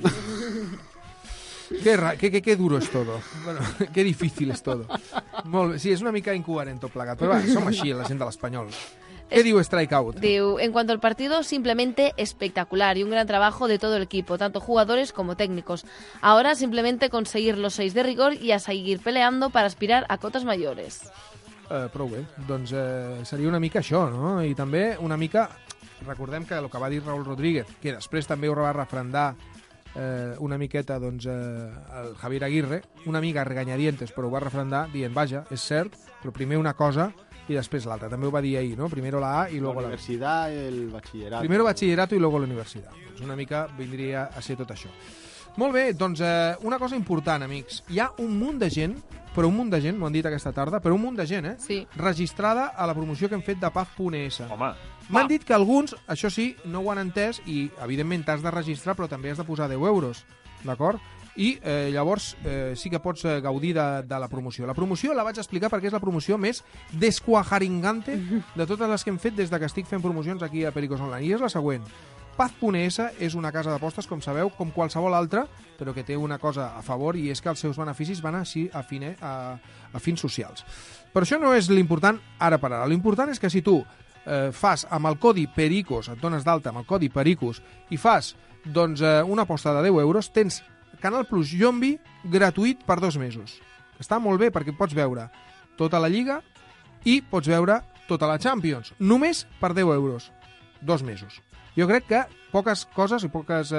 Qué duro és todo. Bueno, qué difícil és todo. Molt bé. Sí, és una mica incoherent tot plegat, però va, som així, la gent de l'Espanyol. ¿Qué diu Strikeout? Diu, en cuanto al partido, simplemente espectacular y un gran trabajo de todo el equipo, tanto jugadores como técnicos. Ahora simplemente conseguir los 6 de rigor y a seguir peleando para aspirar a cotas mayores. Prou bé. Doncs seria una mica això, no? I també una mica... Recordem que el que va dir Raúl Rodríguez, que després també ho va refrendar una miqueta doncs, el Javier Aguirre, una mica reganyadientes, però ho va refrendar dient, vaja, és cert, però primer una cosa y después la otra. También ho va dir ahir, ¿no? Primero la A y luego la universidad y el bachillerato. Primero bachillerato y luego la universitat. Doncs una mica vindria a ser tot això. Molt bé, doncs una cosa important, amics. Hi ha un munt de gent, però un munt de gent, m'ho han dit aquesta tarda, però un munt de gent, sí, registrada a la promoció que hem fet de Paz.es. Home, m'han dit que alguns, això sí, no ho han entès i, evidentment, t'has de registrar, però també has de posar 10 euros, d'acord? I llavors sí que pots gaudir de la promoció. La promoció la vaig explicar perquè és la promoció més desquajaringante de totes les que hem fet des de que estic fent promocions aquí a Pericos Online. I és la següent. Paz.es és una casa d'apostes, com sabeu, com qualsevol altra, però que té una cosa a favor i és que els seus beneficis van així a fins socials. Però això no és l'important ara per ara. L'important és que si tu fas amb el codi PERICOS, et dones d'alta amb el codi PERICOS i fas doncs, una aposta de 10 euros, tens Canal Plus Yombi gratuït per 2 mesos. Està molt bé perquè pots veure tota la Lliga i pots veure tota la Champions. Només per 10 euros. 2 mesos. Jo crec que poques coses i poques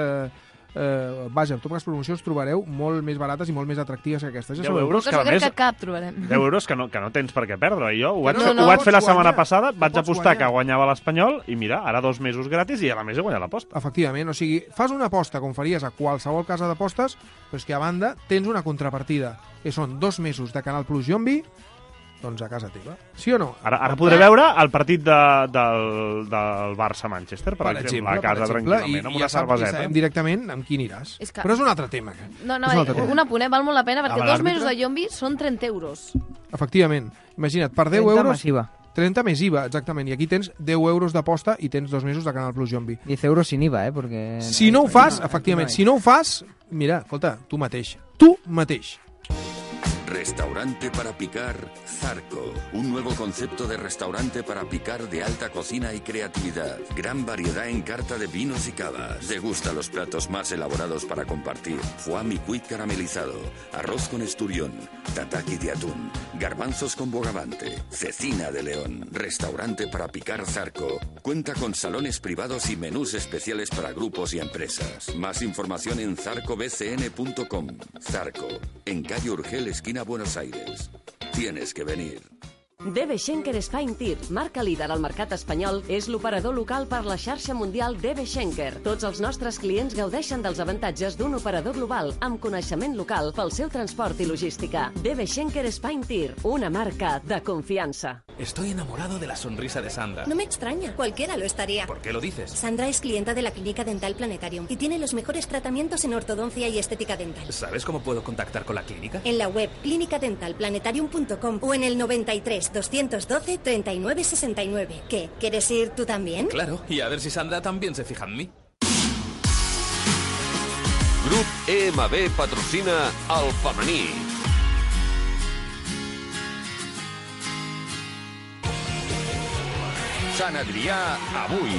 promocions trobareu molt més barates i molt més atractives que aquestes. 10 euros, que a més... cap trobarem. 10 euros que no tens per què perdre. Jo ho vaig fer la setmana passada, vaig apostar que guanyava l'Espanyol i mira, ara 2 mesos gratis i a més he guanyat l'aposta. Efectivament, o sigui, fas una aposta com faries a qualsevol casa d'apostes, però és que a banda tens una contrapartida, que són 2 mesos de Canal Plus Yombi, doncs a casa teva. Sí o no? Ara podré veure el partit del Barça-Manchester, per exemple, a casa tranquil·lament, amb una cerveseta. I sabem directament amb qui aniràs. Però és un altre tema. No, un apunt, val molt la pena, perquè 2 mesos de Yombi són 30 euros. Efectivament. Imagina't, per 10 euros... 30 més IVA, exactament. I aquí tens 10 euros d'aposta i tens 2 mesos de Canal Plus Yombi. 10 euros sin IVA, Porque... Si no ho fas, efectivament, si no ho fas, mira, escolta, tu mateix. Tu mateix. Restaurante para picar Zarco. Un nuevo concepto de restaurante para picar de alta cocina y creatividad. Gran variedad en carta de vinos y cavas. Degusta los platos más elaborados para compartir. Foie micuit caramelizado. Arroz con esturión. Tataki de atún. Garbanzos con bogavante. Cecina de león. Restaurante para picar Zarco. Cuenta con salones privados y menús especiales para grupos y empresas. Más información en zarcobcn.com. Zarco. En calle Urgel, esquina Buenos Aires. Tienes que venir. DB Schenker Fine Tir, marca líder al mercat espanyol, és l'operador local per la xarxa mundial DB Schenker. Tots els nostres clients gaudeixen dels avantatges d'un operador global amb coneixement local pel seu transport i logística. DB Schenker Fine Tir, una marca de confiança. Estoy enamorado de la sonrisa de Sandra. No me extraña, cualquiera lo estaría. ¿Por qué lo dices? Sandra es clienta de la Clínica Dental Planetarium y tiene los mejores tratamientos en ortodoncia y estética dental. ¿Sabes cómo puedo contactar con la clínica? En la web clinicadentalplanetarium.com o en el 93 212 39 69. ¿Qué? ¿Quieres ir tú también? Claro, y a ver si Sandra también se fija en mí. Grup EMB patrocina el femení. Sant Adrià avui.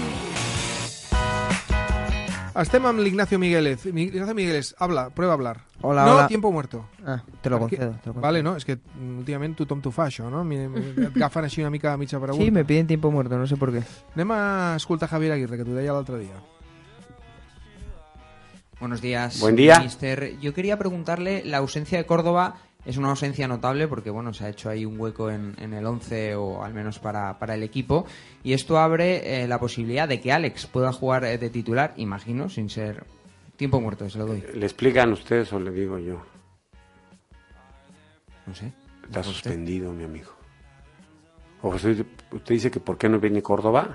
Estem amb l'Ignacio Migueles. Ignacio Migueles, prueba a hablar. Hola, no, hola. tiempo muerto. Te lo concedo. Vale, no, és que últimament tothom t'ho fa, això, no? Et agafen així una mica a mitja pregunta. Sí, me piden tiempo muerto, no sé por qué. Anem a escoltar Javier Aguirre, que t'ho deia l'altre dia. Buenos días, Buen día. Mister. Yo quería preguntarle, la ausencia de Córdoba es una ausencia notable porque bueno, se ha hecho ahí un hueco en el 11 o al menos para el equipo, y esto abre la posibilidad de que Alex pueda jugar de titular, imagino, sin ser tiempo muerto, se lo doy. ¿Le explican ustedes o le digo yo? No sé. Está suspendido, mi amigo. ¿O usted dice que por qué no viene Córdoba?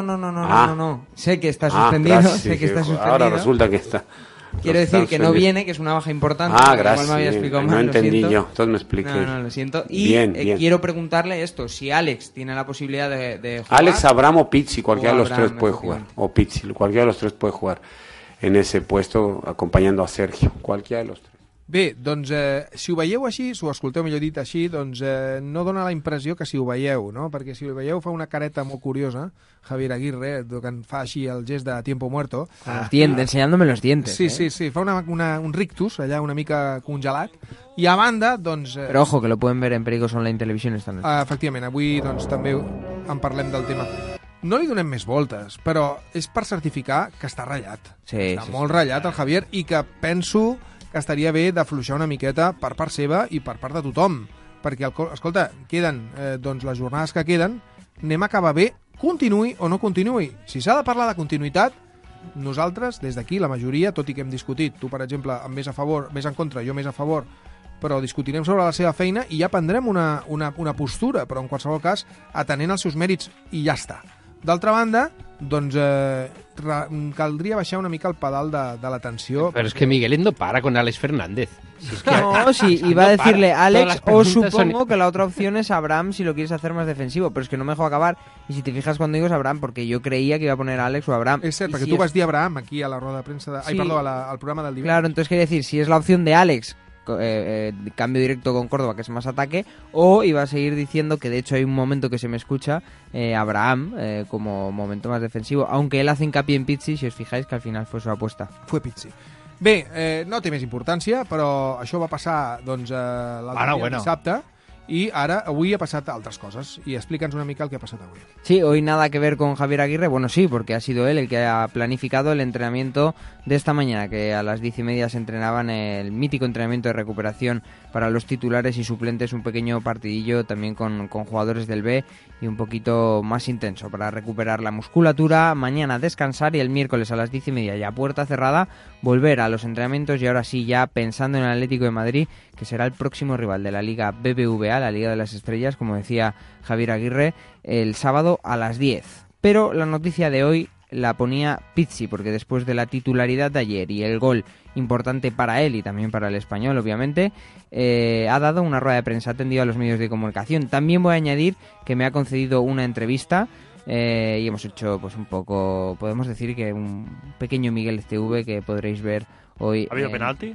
No. Sé que está suspendido, Ahora resulta que está... Quiero decir que no viene, que es una baja importante. Gracias. Igual me había explicado mal, no entendí lo siento. yo, entonces me expliqué. No, lo siento. Y bien. Quiero preguntarle esto, si Alex tiene la posibilidad de jugar... Alex, Abraham o Pizzi, cualquiera de los tres puede jugar. efectivamente. O Pizzi, cualquiera de los tres puede jugar en ese puesto acompañando a Sergio. Cualquiera de los tres. Bé, doncs, si ho veieu així, si ho escolteu millor dit així, doncs no dona la impressió que si ho veieu, no? Perquè si ho veieu fa una careta molt curiosa, Javier Aguirre, que en fa així el gest de tiempo muerto. Enseñándome los dientes. Sí, fa un rictus allà una mica congelat, i a banda, doncs... Pero ojo, que lo pueden ver en Pericos Online Television esta noche. Efectivament, avui doncs, també en parlem del tema. No li donem més voltes, però és per certificar que està ratllat. Està molt ratllat el Javier, i que penso que estaria bé d'afluixar una miqueta per part seva i per part de tothom. Perquè, escolta, queden doncs les jornades que queden, anem a acabar bé, continuï o no continuï. Si s'ha de parlar de continuïtat, nosaltres, des d'aquí, la majoria, tot i que hem discutit, tu, per exemple, amb més a favor, més en contra, jo més a favor, però discutirem sobre la seva feina i ja prendrem una postura, però en qualsevol cas, atenent els seus mèrits, i ja està. D'altra banda, doncs caldria baixar una mica el pedal de la tensió. Pero es que Miguel no para con Alex Fernández. Si es que sí, iba a decirle Alex, o supongo que la otra opción es Abraham si lo quieres hacer más defensivo, pero es que no me dejo acabar. Y si te fijas cuando digo es Abraham, porque yo creía que iba a poner a Alex o Abraham. És cert, perquè tu vas dir Abraham aquí a la roda de premsa, al programa del divendres. Claro, entonces quería decir, si es la opción de Alex, cambio directo con Córdoba, que es más ataque, o iba a seguir diciendo que de hecho hay un momento que se me escucha Abraham como momento más defensivo, aunque él hace hincapié en Pizzi, si os fijáis que al final fue su apuesta. Fue Pizzi. Bé, no té més importància, però això va passar doncs, l'altre dissabte, i avui ha passat altres coses, i explica'ns una mica el que ha passat avui. Sí, hoy nada que ver con Javier Aguirre, bueno sí, porque ha sido él el que ha planificado el entrenamiento de esta mañana, que a las 10:30 se entrenaban el mítico entrenamiento de recuperación para los titulares y suplentes, un pequeño partidillo también con jugadores del B y un poquito más intenso para recuperar la musculatura, mañana descansar y el miércoles a las 10:30 ya puerta cerrada volver a los entrenamientos, y ahora sí ya pensando en el Atlético de Madrid, que será el próximo rival de la Liga BBVA, la Liga de las Estrellas, como decía Javier Aguirre, el sábado a las 10. Pero la noticia de hoy la ponía Pizzi, porque después de la titularidad de ayer y el gol importante para él y también para el Español, obviamente, ha dado una rueda de prensa, ha atendido a los medios de comunicación. También voy a añadir que me ha concedido una entrevista y hemos hecho pues un poco, podemos decir que un pequeño Miguel TV que podréis ver hoy. ¿Ha habido penalti?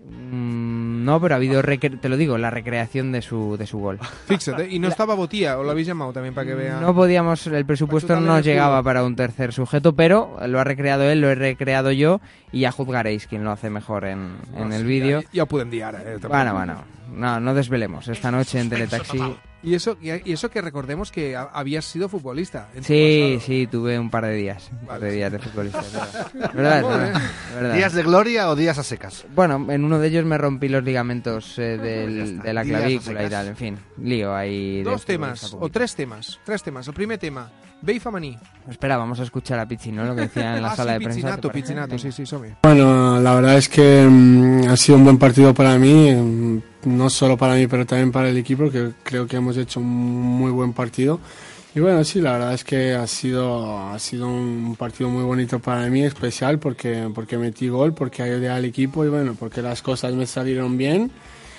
No, pero ha habido, te lo digo, la recreación de su gol. Fíxate, y no estaba Botía, o lo habéis llamado también para que vea. No podíamos, el presupuesto no nos llegaba para un tercer sujeto, pero lo ha recreado él, lo he recreado yo, y ya juzgaréis quién lo hace mejor en el vídeo. Ja ho podem dir ara. Bueno, no desvelemos. Esta noche en Teletaxi... Y eso que recordemos que habías sido futbolista. Sí, tuve un par de días. De futbolista. ¿Verdad? ¿Días de gloria o días a secas? Bueno, en uno de ellos me rompí los ligamentos de la clavícula y tal. En fin, lío ahí. Dos temas, o tres temas. El primer tema, B y femení. Espera, vamos a escuchar a Pizzi, ¿no? Lo que decía en la sala de prensa. Pizzinato, sí, sobre. Bueno, la verdad es que ha sido un buen partido para mí, no solo para mí, pero también para el equipo, que creo que hemos hecho un muy buen partido. Y bueno, sí, la verdad es que ha sido un partido muy bonito para mí, especial, porque metí gol, porque ayudé al equipo y bueno, porque las cosas me salieron bien.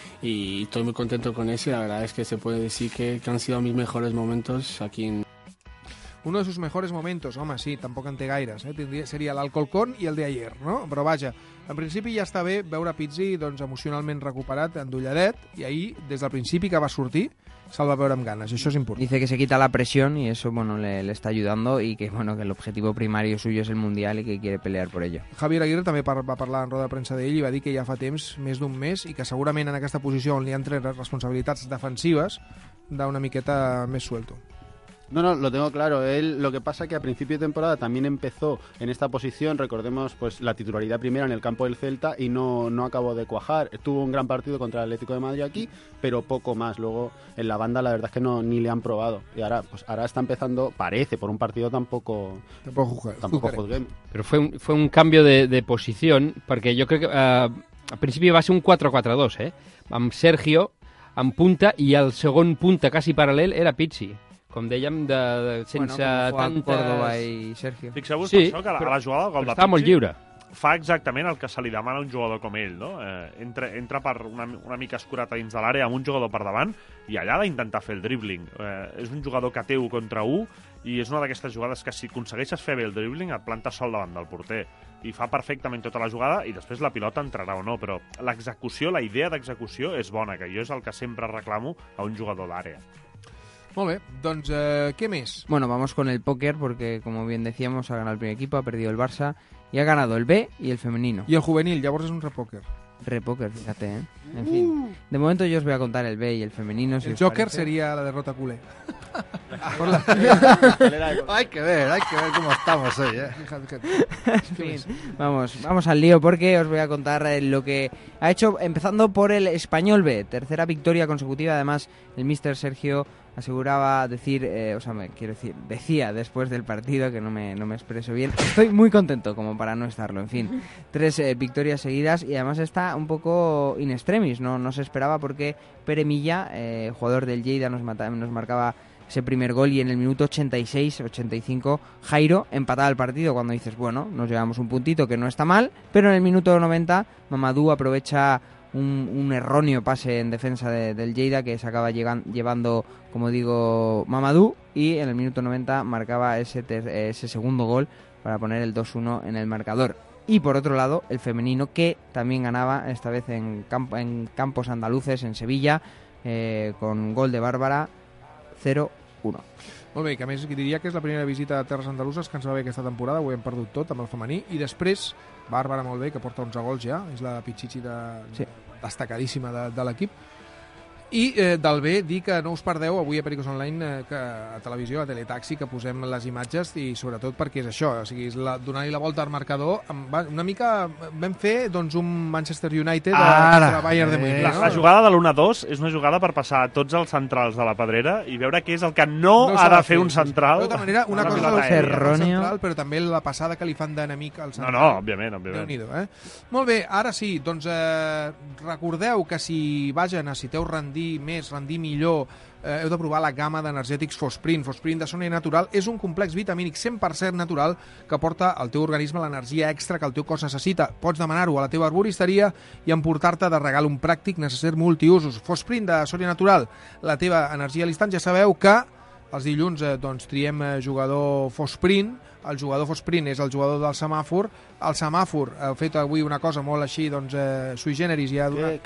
Y estoy muy contento con eso, y la verdad es que se puede decir que han sido mis mejores momentos aquí en... Uno de sus mejores momentos, home, sí, tampoc en té gaires, seria l'Alcolcón i el de ayer, no? Però vaja, en principi ja està bé veure Pizzi doncs, emocionalment recuperat, endolladet, i ahir, des del principi que va sortir, se'l va veure amb ganes, això és important. Dice que se quita la presión y eso bueno le está ayudando, y que bueno que el objetivo primario suyo es el Mundial y que quiere pelear por ello. Javier Aguirre també va parlar en roda de premsa d'ell i va dir que ja fa temps, més d'un mes, i que segurament en aquesta posició on li han tret responsabilitats defensives, da una miqueta més suelto. No, lo tengo claro. Él, lo que pasa que a principio de temporada también empezó en esta posición, recordemos pues la titularidad primera en el campo del Celta, y no acabó de cuajar. Tuvo un gran partido contra el Atlético de Madrid aquí, pero poco más. Luego en la banda la verdad es que ni le han probado. Y ahora está empezando, parece, por un partido tampoco juzguemos. Pero fue un cambio de posición, porque yo creo que al principio va a ser un 4-4-2, amb Sergio en punta, i el segon punta quasi paral·lel era Pizzi. com dèiem, sense com tanta... Córdoba i Sergio. Fixeu-vos Sí, per això que a però- la jugada del gol però de està molt Pizzi lliure. fa exactament el que se li demana a un jugador com ell, no? Entra per una mica escurat a dins de l'àrea amb un jugador per davant i allà ha d'intentar fer el dribbling. És un jugador que té 1 contra 1 i és una d'aquestes jugades que si aconsegueixes fer bé el dribbling et plantes sol davant del porter i fa perfectament tota la jugada i després la pilota entrarà o no, però l'execució, la idea d'execució és bona, que jo és el que sempre reclamo a un jugador d'àrea. Molt bé, doncs què més? Bueno, vamos con el póker porque, como bien decíamos, ha ganado el primer equipo, ha perdido el Barça y ha ganado el B y el femenino. I el juvenil, llavors és un repòquer. Repóker, fíjate, ¿eh? En fin, de momento yo os voy a contar el B y el femenino. Si El os Joker parece. sería la derrota culé. Hay que ver cómo estamos hoy, ¿eh? En fin, vamos al lío porque os voy a contar lo que ha hecho, empezando por el Español B, tercera victoria consecutiva. Además, el míster Sergio aseguraba decía después del partido, que no me expreso bien, estoy muy contento como para no estarlo. En fin, 3 victorias seguidas y además está un poco in extremis, no se esperaba porque Pere Milla, jugador del Lleida, nos marcaba ese primer gol y en el minuto 86-85 Jairo empataba el partido cuando dices, bueno, nos llevamos un puntito que no está mal, pero en el minuto 90 Mamadou aprovecha un erróneo pase en defensa del Lleida que se acaba llevando, como digo, Mamadou, y en el minuto 90 marcaba ese segundo gol para poner el 2-1 en el marcador. Y por otro lado, el femenino, que también ganaba, esta vez en campos andaluces, en Sevilla, con gol de Bárbara, 0-1. Molt bé, que a més diria que és la primera visita a terres andaluses que ens va bé aquesta temporada, ho hem perdut tot amb el femení, i després Bàrbara molt bé, que porta 11 gols ja, és la pitxichi destacadíssima de l'equip. I del B, dir que no us perdeu avui a Pericos Online, que a televisió, a Teletaxi, que posem les imatges i sobretot perquè és això, o sigui, és donar-li la volta al marcador. Una mica vam fer doncs, un Manchester United de Bayern de Múnich. La jugada de l'1-2 és una jugada per passar tots els centrals de la pedrera i veure què és el que no ha de fer un central. De tota manera, una cosa és el central, però també la passada que li fan d'enemic al central. No, òbviament. Déu-n'hi-do, Molt bé, ara sí, doncs recordeu que si necessiteu rendir millor, heu de provar la gamma d'energètics Fosprint. Fosprint de Sònia Natural és un complex vitamínic 100% natural que aporta al teu organisme l'energia extra que el teu cos necessita. Pots demanar-ho a la teva arboristeria i emportar-te de regal un pràctic necessari multiusos. Fosprint de Sònia Natural, la teva energia a l'instant. Ja sabeu que els dilluns triem jugador Fosprint. El jugador Fosprint és el jugador del semàfor. El semàfor ha fet avui una cosa molt així, sui generis, i ha donat...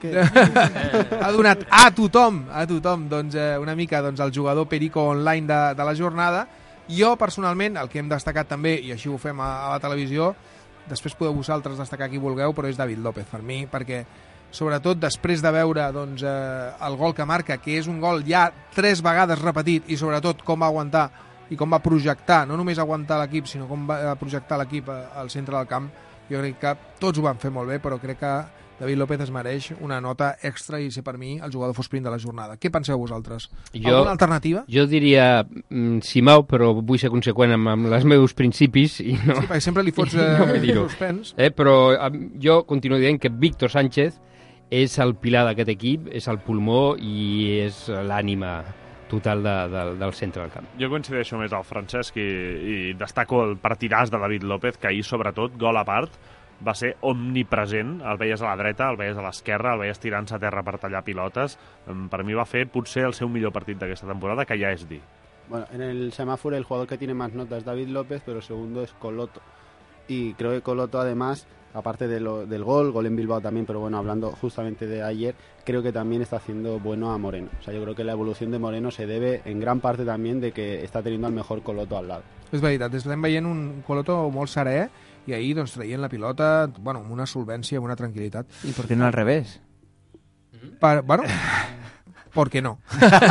ha donat a tothom una mica el jugador Perico Online de la jornada. Jo, personalment, el que hem destacat també, i així ho fem a la televisió, després podeu vosaltres destacar qui vulgueu, però és David López per mi, perquè sobretot després de veure el gol que marca, que és un gol ja 3 vegades repetit, i sobretot com va aguantar i com va projectar, no només aguantar l'equip, sinó com va projectar l'equip al centre del camp, jo crec que tots ho van fer molt bé, però crec que David López es mereix una nota extra i ser per mi el jugador Fosprint de la jornada. Què penseu vosaltres? Alguna alternativa? Jo diria Simau, però vull ser conseqüent amb els meus principis i no... Sí, perquè sempre li fots suspens. Però jo continuo dient que Víctor Sánchez és el pilar d'aquest equip, és el pulmó i és l'ànima total del centre del camp. Jo coincideixo més al Francesc i destaco el partidàs de David López, que ahir, sobretot, gol a part, va ser omnipresent. El veies a la dreta, el veies a l'esquerra, el veies tirant-se a terra per tallar pilotes. Per mi va fer potser el seu millor partit d'aquesta temporada, que ja és dir. Bueno, en el semáforo el jugador que tiene más notas es David López, pero el segundo es Coloto. Y creo que Coloto, además, aparte del gol en Bilbao también, pero bueno, hablando justamente de ayer, creo que también está haciendo bueno a Moreno. O sea, yo creo que la evolución de Moreno se debe en gran parte también de que está teniendo al mejor Coloto al lado. És veritat, estem veient un Coloto molt serè i ahir traient la pilota amb una solvència, amb una tranquil·litat. ¿Y por qué no al revés? ¿Por qué no?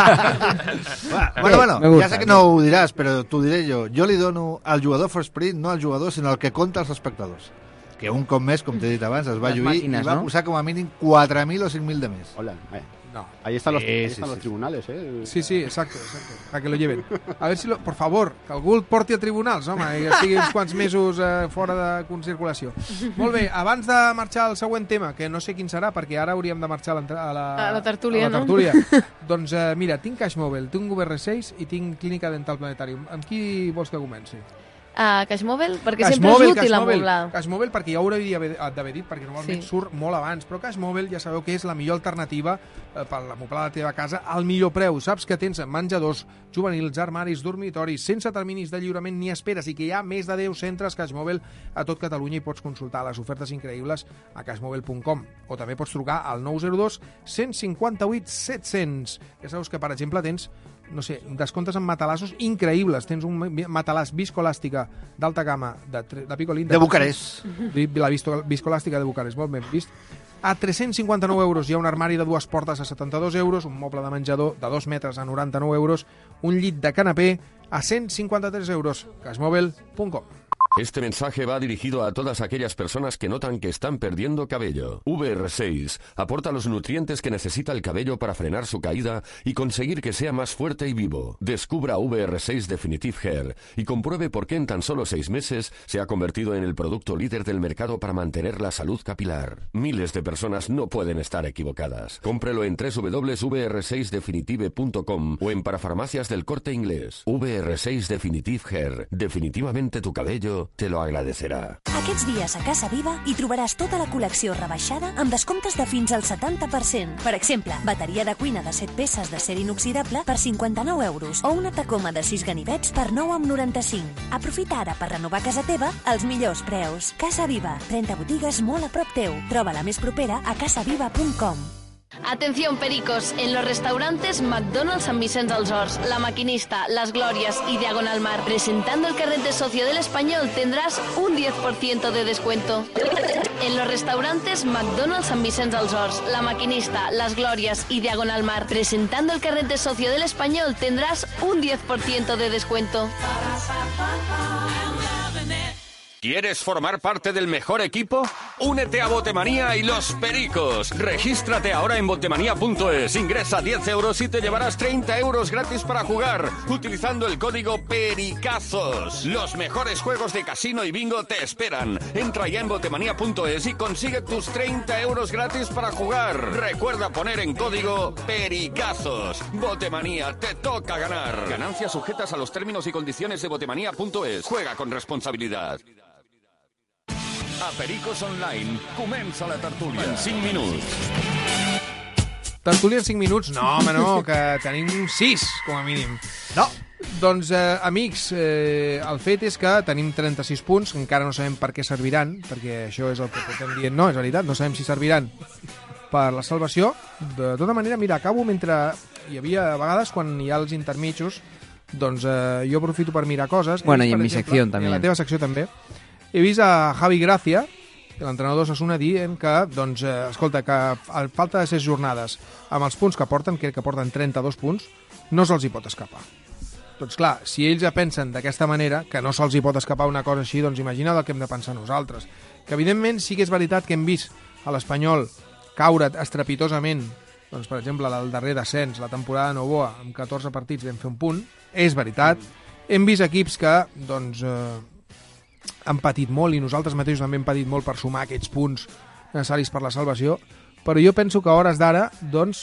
Bueno, ja sé que no ho diràs, però t'ho diré jo. Jo li dono al jugador Fosprint, no al jugador, sinó al que compta els espectadors. que un cop més, com t'he dit abans, es va Les lluir màquines, i va no? posar com a mínim 4.000 o 5.000 de més. Hola, No. Ahí están los, Sí, ahí sí, están los sí. tribunales, ¿eh? Sí, exacto. A que lo lleven. A ver si, por favor, que algú el porti a tribunals, home, i que estigui uns quants mesos fora de circulació. Molt bé, abans de marxar al següent tema, que no sé quin serà, perquè ara hauríem de marxar a la tertúlia, no? Doncs mira, tinc Cash Mobile, tinc VR6 i tinc Clínica Dental Planetarium. Amb qui vols que comenci? Cash Mobile, perquè sempre és útil amoblar. Cash Mobile, perquè ja ho hauria d'haver dit, perquè normalment surt molt abans, però Cash Mobile ja sabeu que és la millor alternativa per amoblar la teva casa al millor preu. Saps que tens menjadors juvenils, armaris, dormitoris, sense terminis de lliurament ni esperes, i que hi ha més de 10 centres Cash Mobile a tot Catalunya, i pots consultar les ofertes increïbles a cashmobile.com, o també pots trucar al 902 158 700. Ja sabeu que, per exemple, tens descomptes en matalassos increïbles. Tens un matalàs viscoelàstica d'alta gamma de Picolín. De Bucarest. La viscoelàstica de Bucarest, molt ben vist. A 359 euros hi ha un armari de 2 portes a 72 euros, un moble de menjador de 2 metres a 99 euros, un llit de canapé a 153 euros. Cashmobile.com. Este mensaje va dirigido a todas aquellas personas que notan que están perdiendo cabello. VR6 aporta los nutrientes que necesita el cabello para frenar su caída y conseguir que sea más fuerte y vivo. Descubra VR6 Definitive Hair y compruebe por qué en tan solo 6 meses se ha convertido en el producto líder del mercado para mantener la salud capilar. Miles de personas no pueden estar equivocadas. Cómprelo en www.vr6definitive.com o en parafarmacias del Corte Inglés. VR6 Definitive Hair. Definitivamente tu cabello te lo agradecerà. Aquests dies a Casa Viva hi trobaràs tota la col·lecció rebaixada amb descomptes de fins al 70%. Per exemple, bateria de cuina de 7 peces d'acer inoxidable per 59 euros o una tacoma de 6 ganivets per 9,95. Aprofita ara per renovar casa teva als millors preus. Casa Viva, 30 botigues molt a prop teu. Troba la més propera a casaviva.com. Atención, pericos, en los restaurantes McDonald's San Vicente dels Horts, La Maquinista, Las Glorias y Diagonal Mar, presentando el carnet de socio del Español, tendrás un 10% de descuento. En los restaurantes McDonald's San Vicente dels Horts, La Maquinista, Las Glorias y Diagonal Mar, presentando el carnet de socio del Español, tendrás un 10% de descuento. ¿Quieres formar parte del mejor equipo? Únete a Botemanía y los Pericos. Regístrate ahora en botemanía.es. Ingresa 10 euros y te llevarás 30 euros gratis para jugar, utilizando el código PERICAZOS. Los mejores juegos de casino y bingo te esperan. Entra ya en botemanía.es y consigue tus 30 euros gratis para jugar. Recuerda poner en código PERICAZOS. Botemanía, te toca ganar. Ganancias sujetas a los términos y condiciones de botemanía.es. Juega con responsabilidad. A Pericos Online comença la tertúlia en 5 minuts. Tertúlia en 5 minuts? No, home, no, que tenim 6, com a mínim. No. Doncs, amics, el fet és que tenim 36 punts, que encara no sabem per què serviran, perquè això és el que portem dient. No, és veritat, no sabem si serviran per la salvació. De tota manera, mira, acabo mentre hi havia, a vegades, quan hi ha els intermitjos, doncs jo aprofito per mirar coses. Bueno, i en mi secció també. I en la teva secció també. He vist a Javi Gracia, l'entrenador d'Osasuna, dient que, doncs, escolta, que a falta de 6 jornades, amb els punts que porten, crec que porten 32 punts, no se'ls hi pot escapar. Doncs clar, si ells ja pensen d'aquesta manera, que no se'ls hi pot escapar una cosa així, doncs imagina el que hem de pensar nosaltres. Que evidentment sí que és veritat que hem vist a l'Espanyol caure estrepitosament, doncs, per exemple, el darrer descens, la temporada de Novoa, amb 14 partits vam fer un punt, és veritat. Hem vist equips que, doncs, han patit molt, i nosaltres mateixos també hem patit molt per sumar aquests punts necessaris per la salvació, però jo penso que a hores d'ara, doncs,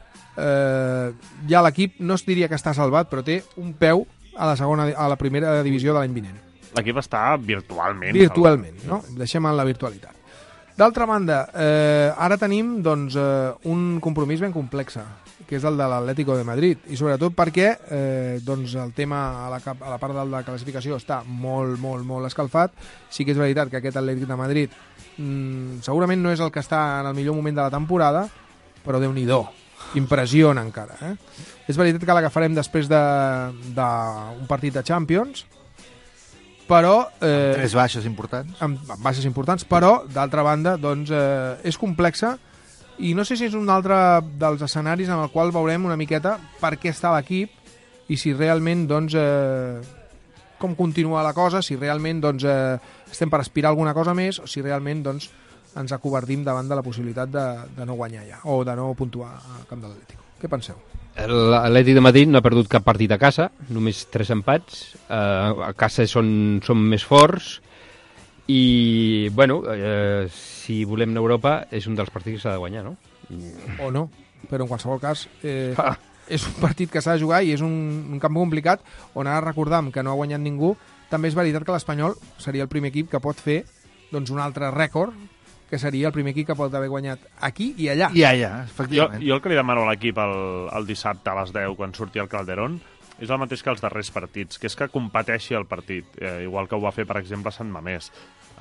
ja l'equip no es diria que està salvat, però té un peu a la primera divisió de l'any vinent. L'equip està virtualment. Virtualment, no? Deixem en la virtualitat. D'altra banda, ara tenim, doncs, un compromís ben complex, que és el de l'Atlético de Madrid, i sobretot perquè doncs el tema a la part de la classificació està molt, molt, molt escalfat. Sí que és veritat que aquest Atlético de Madrid segurament no és el que està en el millor moment de la temporada, però Déu-n'hi-do, impressiona encara. És veritat que l'agafarem després d'un partit de Champions, però... Amb 3 baixes importants. Amb baixes importants, però, d'altra banda, doncs, és complexa, i no sé si és un altre dels escenaris en el qual veurem una miqueta per què està l'equip i si realment, doncs, com continua la cosa, si realment doncs, estem per aspirar a alguna cosa més o si realment doncs, ens acovardim davant de la possibilitat de no guanyar ja o de no puntuar al camp de l'Atlético. Què penseu? L'Atlètic de Madrid no ha perdut cap partit a casa, només 3 empats. A casa són més forts i, bueno, si volem anar a Europa és un dels partits que s'ha de guanyar, no? O no, però en qualsevol cas és un partit que s'ha de jugar i és un camp complicat on ara recordam que no ha guanyat ningú. També és veritat que l'Espanyol seria el primer equip que pot fer doncs, un altre rècord, que seria el primer equip que pot haver guanyat aquí i allà. I allà, efectivament. Jo el que li demano a l'equip el dissabte a les 10, quan surti el Calderón, és el mateix que els darrers partits, que és que competeixi el partit, igual que ho va fer, per exemple, Sant Mamés.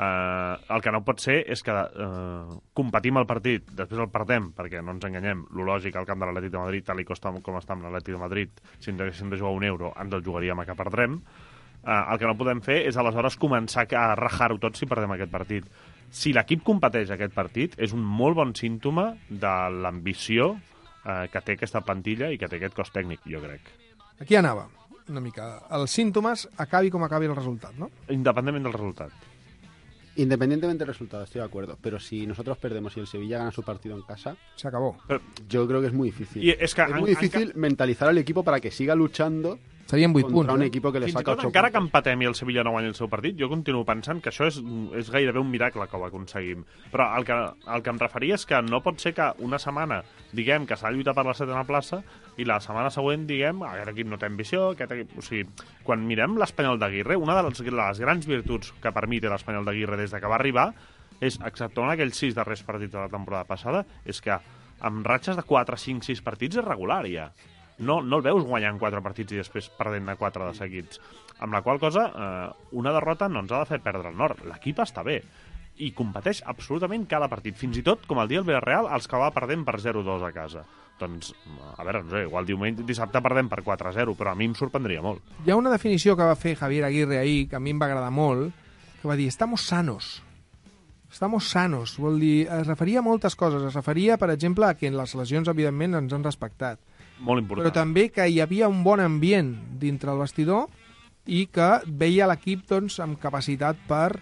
El que no pot ser és que competim el partit, després el perdem, perquè no ens enganyem, lo lògic al camp de l'Atlètic de Madrid, tal com està amb l'Atlètic de Madrid, si ens haguéssim de jugar €1, ens el jugaríem a que perdrem. El que no podem fer és aleshores començar a rajar-ho tot si perdem aquest partit. Si l'equip competeix aquest partit, és un molt bon símptoma de l'ambició que té aquesta plantilla i que té aquest cos tècnic, jo crec. Aquí anava, una mica. Els símptomes, acabi com acabi el resultat, ¿no? Independentment del resultat. Independientemente del resultado, estoy de acuerdo. Pero si nosotros perdemos y el Sevilla gana su partido en casa, se acabó. Yo creo que es muy difícil. Y es muy difícil mentalizar al equipo para que siga luchando. Serien 8 punts. Un equip que li saca 8 punts. Encara que empatem i el Sevilla no guanyi el seu partit, jo continuo pensant que això és gairebé un miracle que ho aconseguim. Però el que em referia és que no pot ser que una setmana diguem que s'ha de lluitar per la 7ª plaça i la setmana següent diguem aquest equip no té ambició, aquest equip... O sigui, quan mirem l'Espanyol d'Aguirre, una de les grans virtuts que per mi té l'Espanyol d'Aguirre des que va arribar és, exceptuant aquells 6 darrers partits de la temporada passada, és que amb ratxes de 4, 5, 6 partits és regular ja. No el veus guanyant 4 partits i després perdent 4 de seguits. Amb la qual cosa, una derrota no ens ha de fer perdre el nord. L'equip està bé i competeix absolutament cada partit. Fins i tot, com el dia del Villarreal, els que va perdent per 0-2 a casa. Doncs, a veure, no sé, igual dissabte perdem per 4-0, però a mi em sorprendria molt. Hi ha una definició que va fer Javier Aguirre ahir, que a mi em va agradar molt, que va dir, estamos sanos. Estamos sanos. Vol dir, es referia a moltes coses. Es referia, per exemple, a que les lesions, evidentment, ens han respectat. Molt important. Però també que hi havia un bon ambient dintre el vestidor i que veia l'equip doncs, amb capacitat per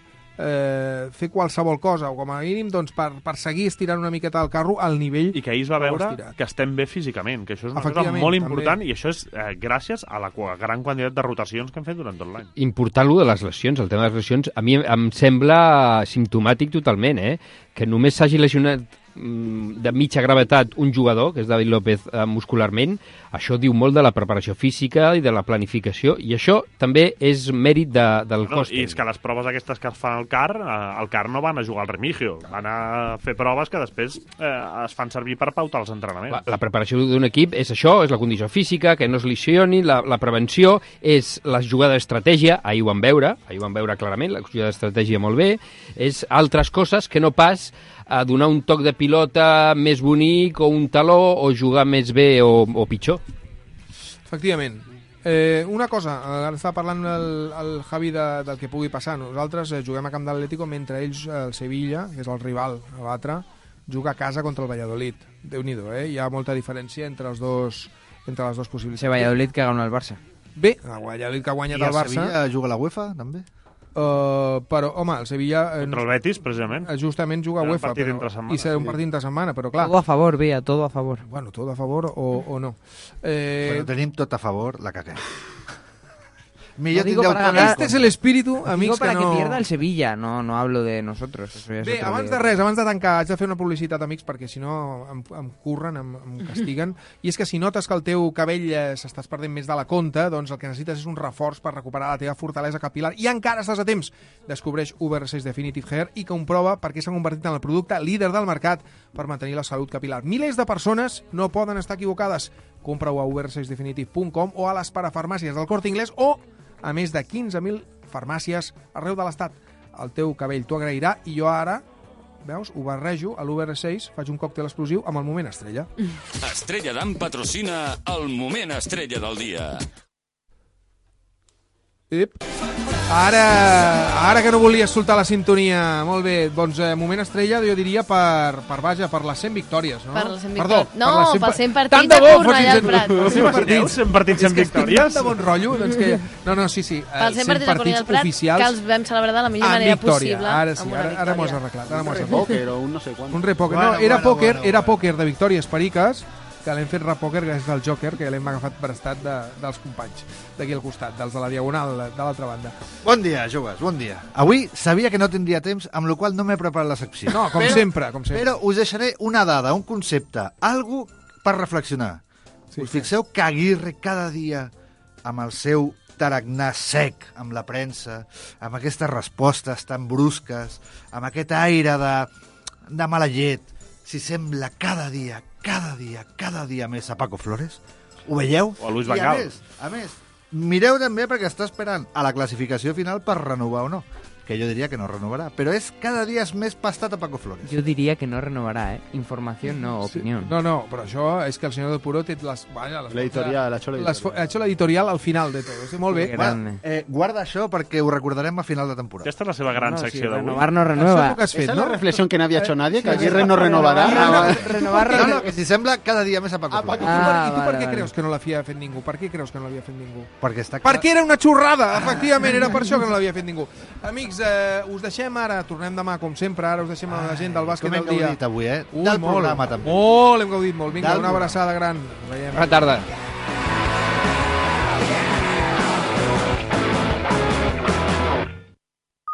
fer qualsevol cosa, o com a mínim doncs, per seguir estirant una miqueta el carro al nivell i que ahir es va veure que estem bé físicament, que això és una cosa molt important també. I això és gràcies a la gran quantitat de rotacions que hem fet durant tot l'any. Important lo de les lesions, el tema de les lesions, a mi em sembla simptomàtic totalment, que només s'hagi lesionat de mitja gravetat un jugador, que és David López, muscularment. Això diu molt de la preparació física i de la planificació, i això també és mèrit del cos. I és que les proves aquestes que es fan al CAR no van a jugar al Remigio, van a fer proves que després es fan servir per pautar els entrenaments. La preparació d'un equip és això, és la condició física, que no es lesioni, la prevenció, és la jugada d'estratègia, ahir ho vam veure clarament, la jugada d'estratègia molt bé, és altres coses que no pas a donar un toc de pilota més bonic o un taló o jugar més bé o pitjor. Efectivament. Una cosa, ara està parlant el Javi del que pugui passar. Nosaltres juguem a camp de l'Atlético mentre ells, el Sevilla, que és el rival, l'altre, juga a casa contra el Valladolid. Déu-n'hi-do, Hi ha molta diferència entre les dues possibilitats. El Valladolid que gana el Barça. Bé, el Valladolid que ha guanyat el Barça. I el Sevilla juga a la UEFA, també? Però, home, el Sevilla... Contra el Betis, precisament. Justament juga a UEFA. I serà un partit entre setmana, però clar... Todo a favor, Villa, todo a favor. Bueno, todo a favor o no. Bueno, tenim tot a favor la que té. Este es el espíritu, amics, para que pierda el Sevilla, no hablo de nosotros. Eso ya bé, abans de tancar, haig de fer una publicitat, amics, perquè si no em curren, em castiguen. I és que si notes que el teu cabell s'estàs perdent més de la compte, doncs el que necessites és un reforç per recuperar la teva fortalesa capilar. I encara estàs a temps. Descobreix UV6 Definitive Hair i comprova per què s'ha convertit en el producte líder del mercat per mantenir la salut capilar. Milers de persones no poden estar equivocades. Compra-ho a uv6definitive.com o a les parafarmàcies del Corte Inglés o a més de 15.000 farmàcies arreu de l'Estat. El teu cabell t'ho agrairà i jo ara, veus, ho barrejo a l'UR6, faig un còctel explosiu amb el moment estrella. Estrella Damm patrocina el moment estrella del dia. Ara que no volies soltar la sintonia, molt bé, doncs moment estrella jo diria per les 100 victòries, no? Per les 100 Perdó, victòries. No, per 100 partits tant de a bo Cornellà al Prat. Per 100 partits, 100 partits, 100 victòries. És que de bon rotllo, doncs que... No, sí. Per 100 partits a Cornellà al Prat, oficials, que els vam celebrar de la millor manera possible. Ara sí, ara m'ho has arreglat. Un repòquer o un no sé quant. Un repòquer. No, era pòquer de victòries periques, que l'hem fet repòquer gràcies al Joker, que l'hem agafat prestat dels companys d'aquí al costat, dels de la diagonal de l'altra banda. Bon dia, joves, bon dia. Avui sabia que no tindria temps, amb la qual no m'he preparat la secció. No, com sempre. Però us deixaré una dada, un concepte, algo per reflexionar. Us fixeu que Aguirre cada dia, amb el seu tarannà sec amb la premsa, amb aquestes respostes tan brusques, amb aquest aire de mala llet, si sembla cada dia més a Paco Flores? Ho veieu? O a Luis Van Gaal. A més, mireu també perquè està esperant a la classificació final per renovar o no. Que jo diria que no renovarà, però cada dia és més pastat a Paco Flores. Jo diria que no renovarà, Informació, no opinió. No, però això és que el senyor del Puro té l'editorial, ha hecho l'editorial al final de tot. Molt bé. Guarda això perquè ho recordarem a final de temporada. Aquesta és la seva gran secció d'avui. Renovar no renueva. Esa es la reflexión que no había hecho nadie, que Aguirre no renovará. No, que si sembla cada dia més a Paco Flores. I tu per què creus que no l'havia fet ningú? Per què creus que no l'havia fet ningú? Perquè era una xorrada, efectivament, era per això que no l'havia fet ningú. Amics, us deixem ara, tornem demà com sempre, ara us deixem amb la gent del bàsquet del dia. Com hem gaudit avui, del programa també. Molt, hem gaudit molt. Vinga, una abraçada gran. Bona tarda.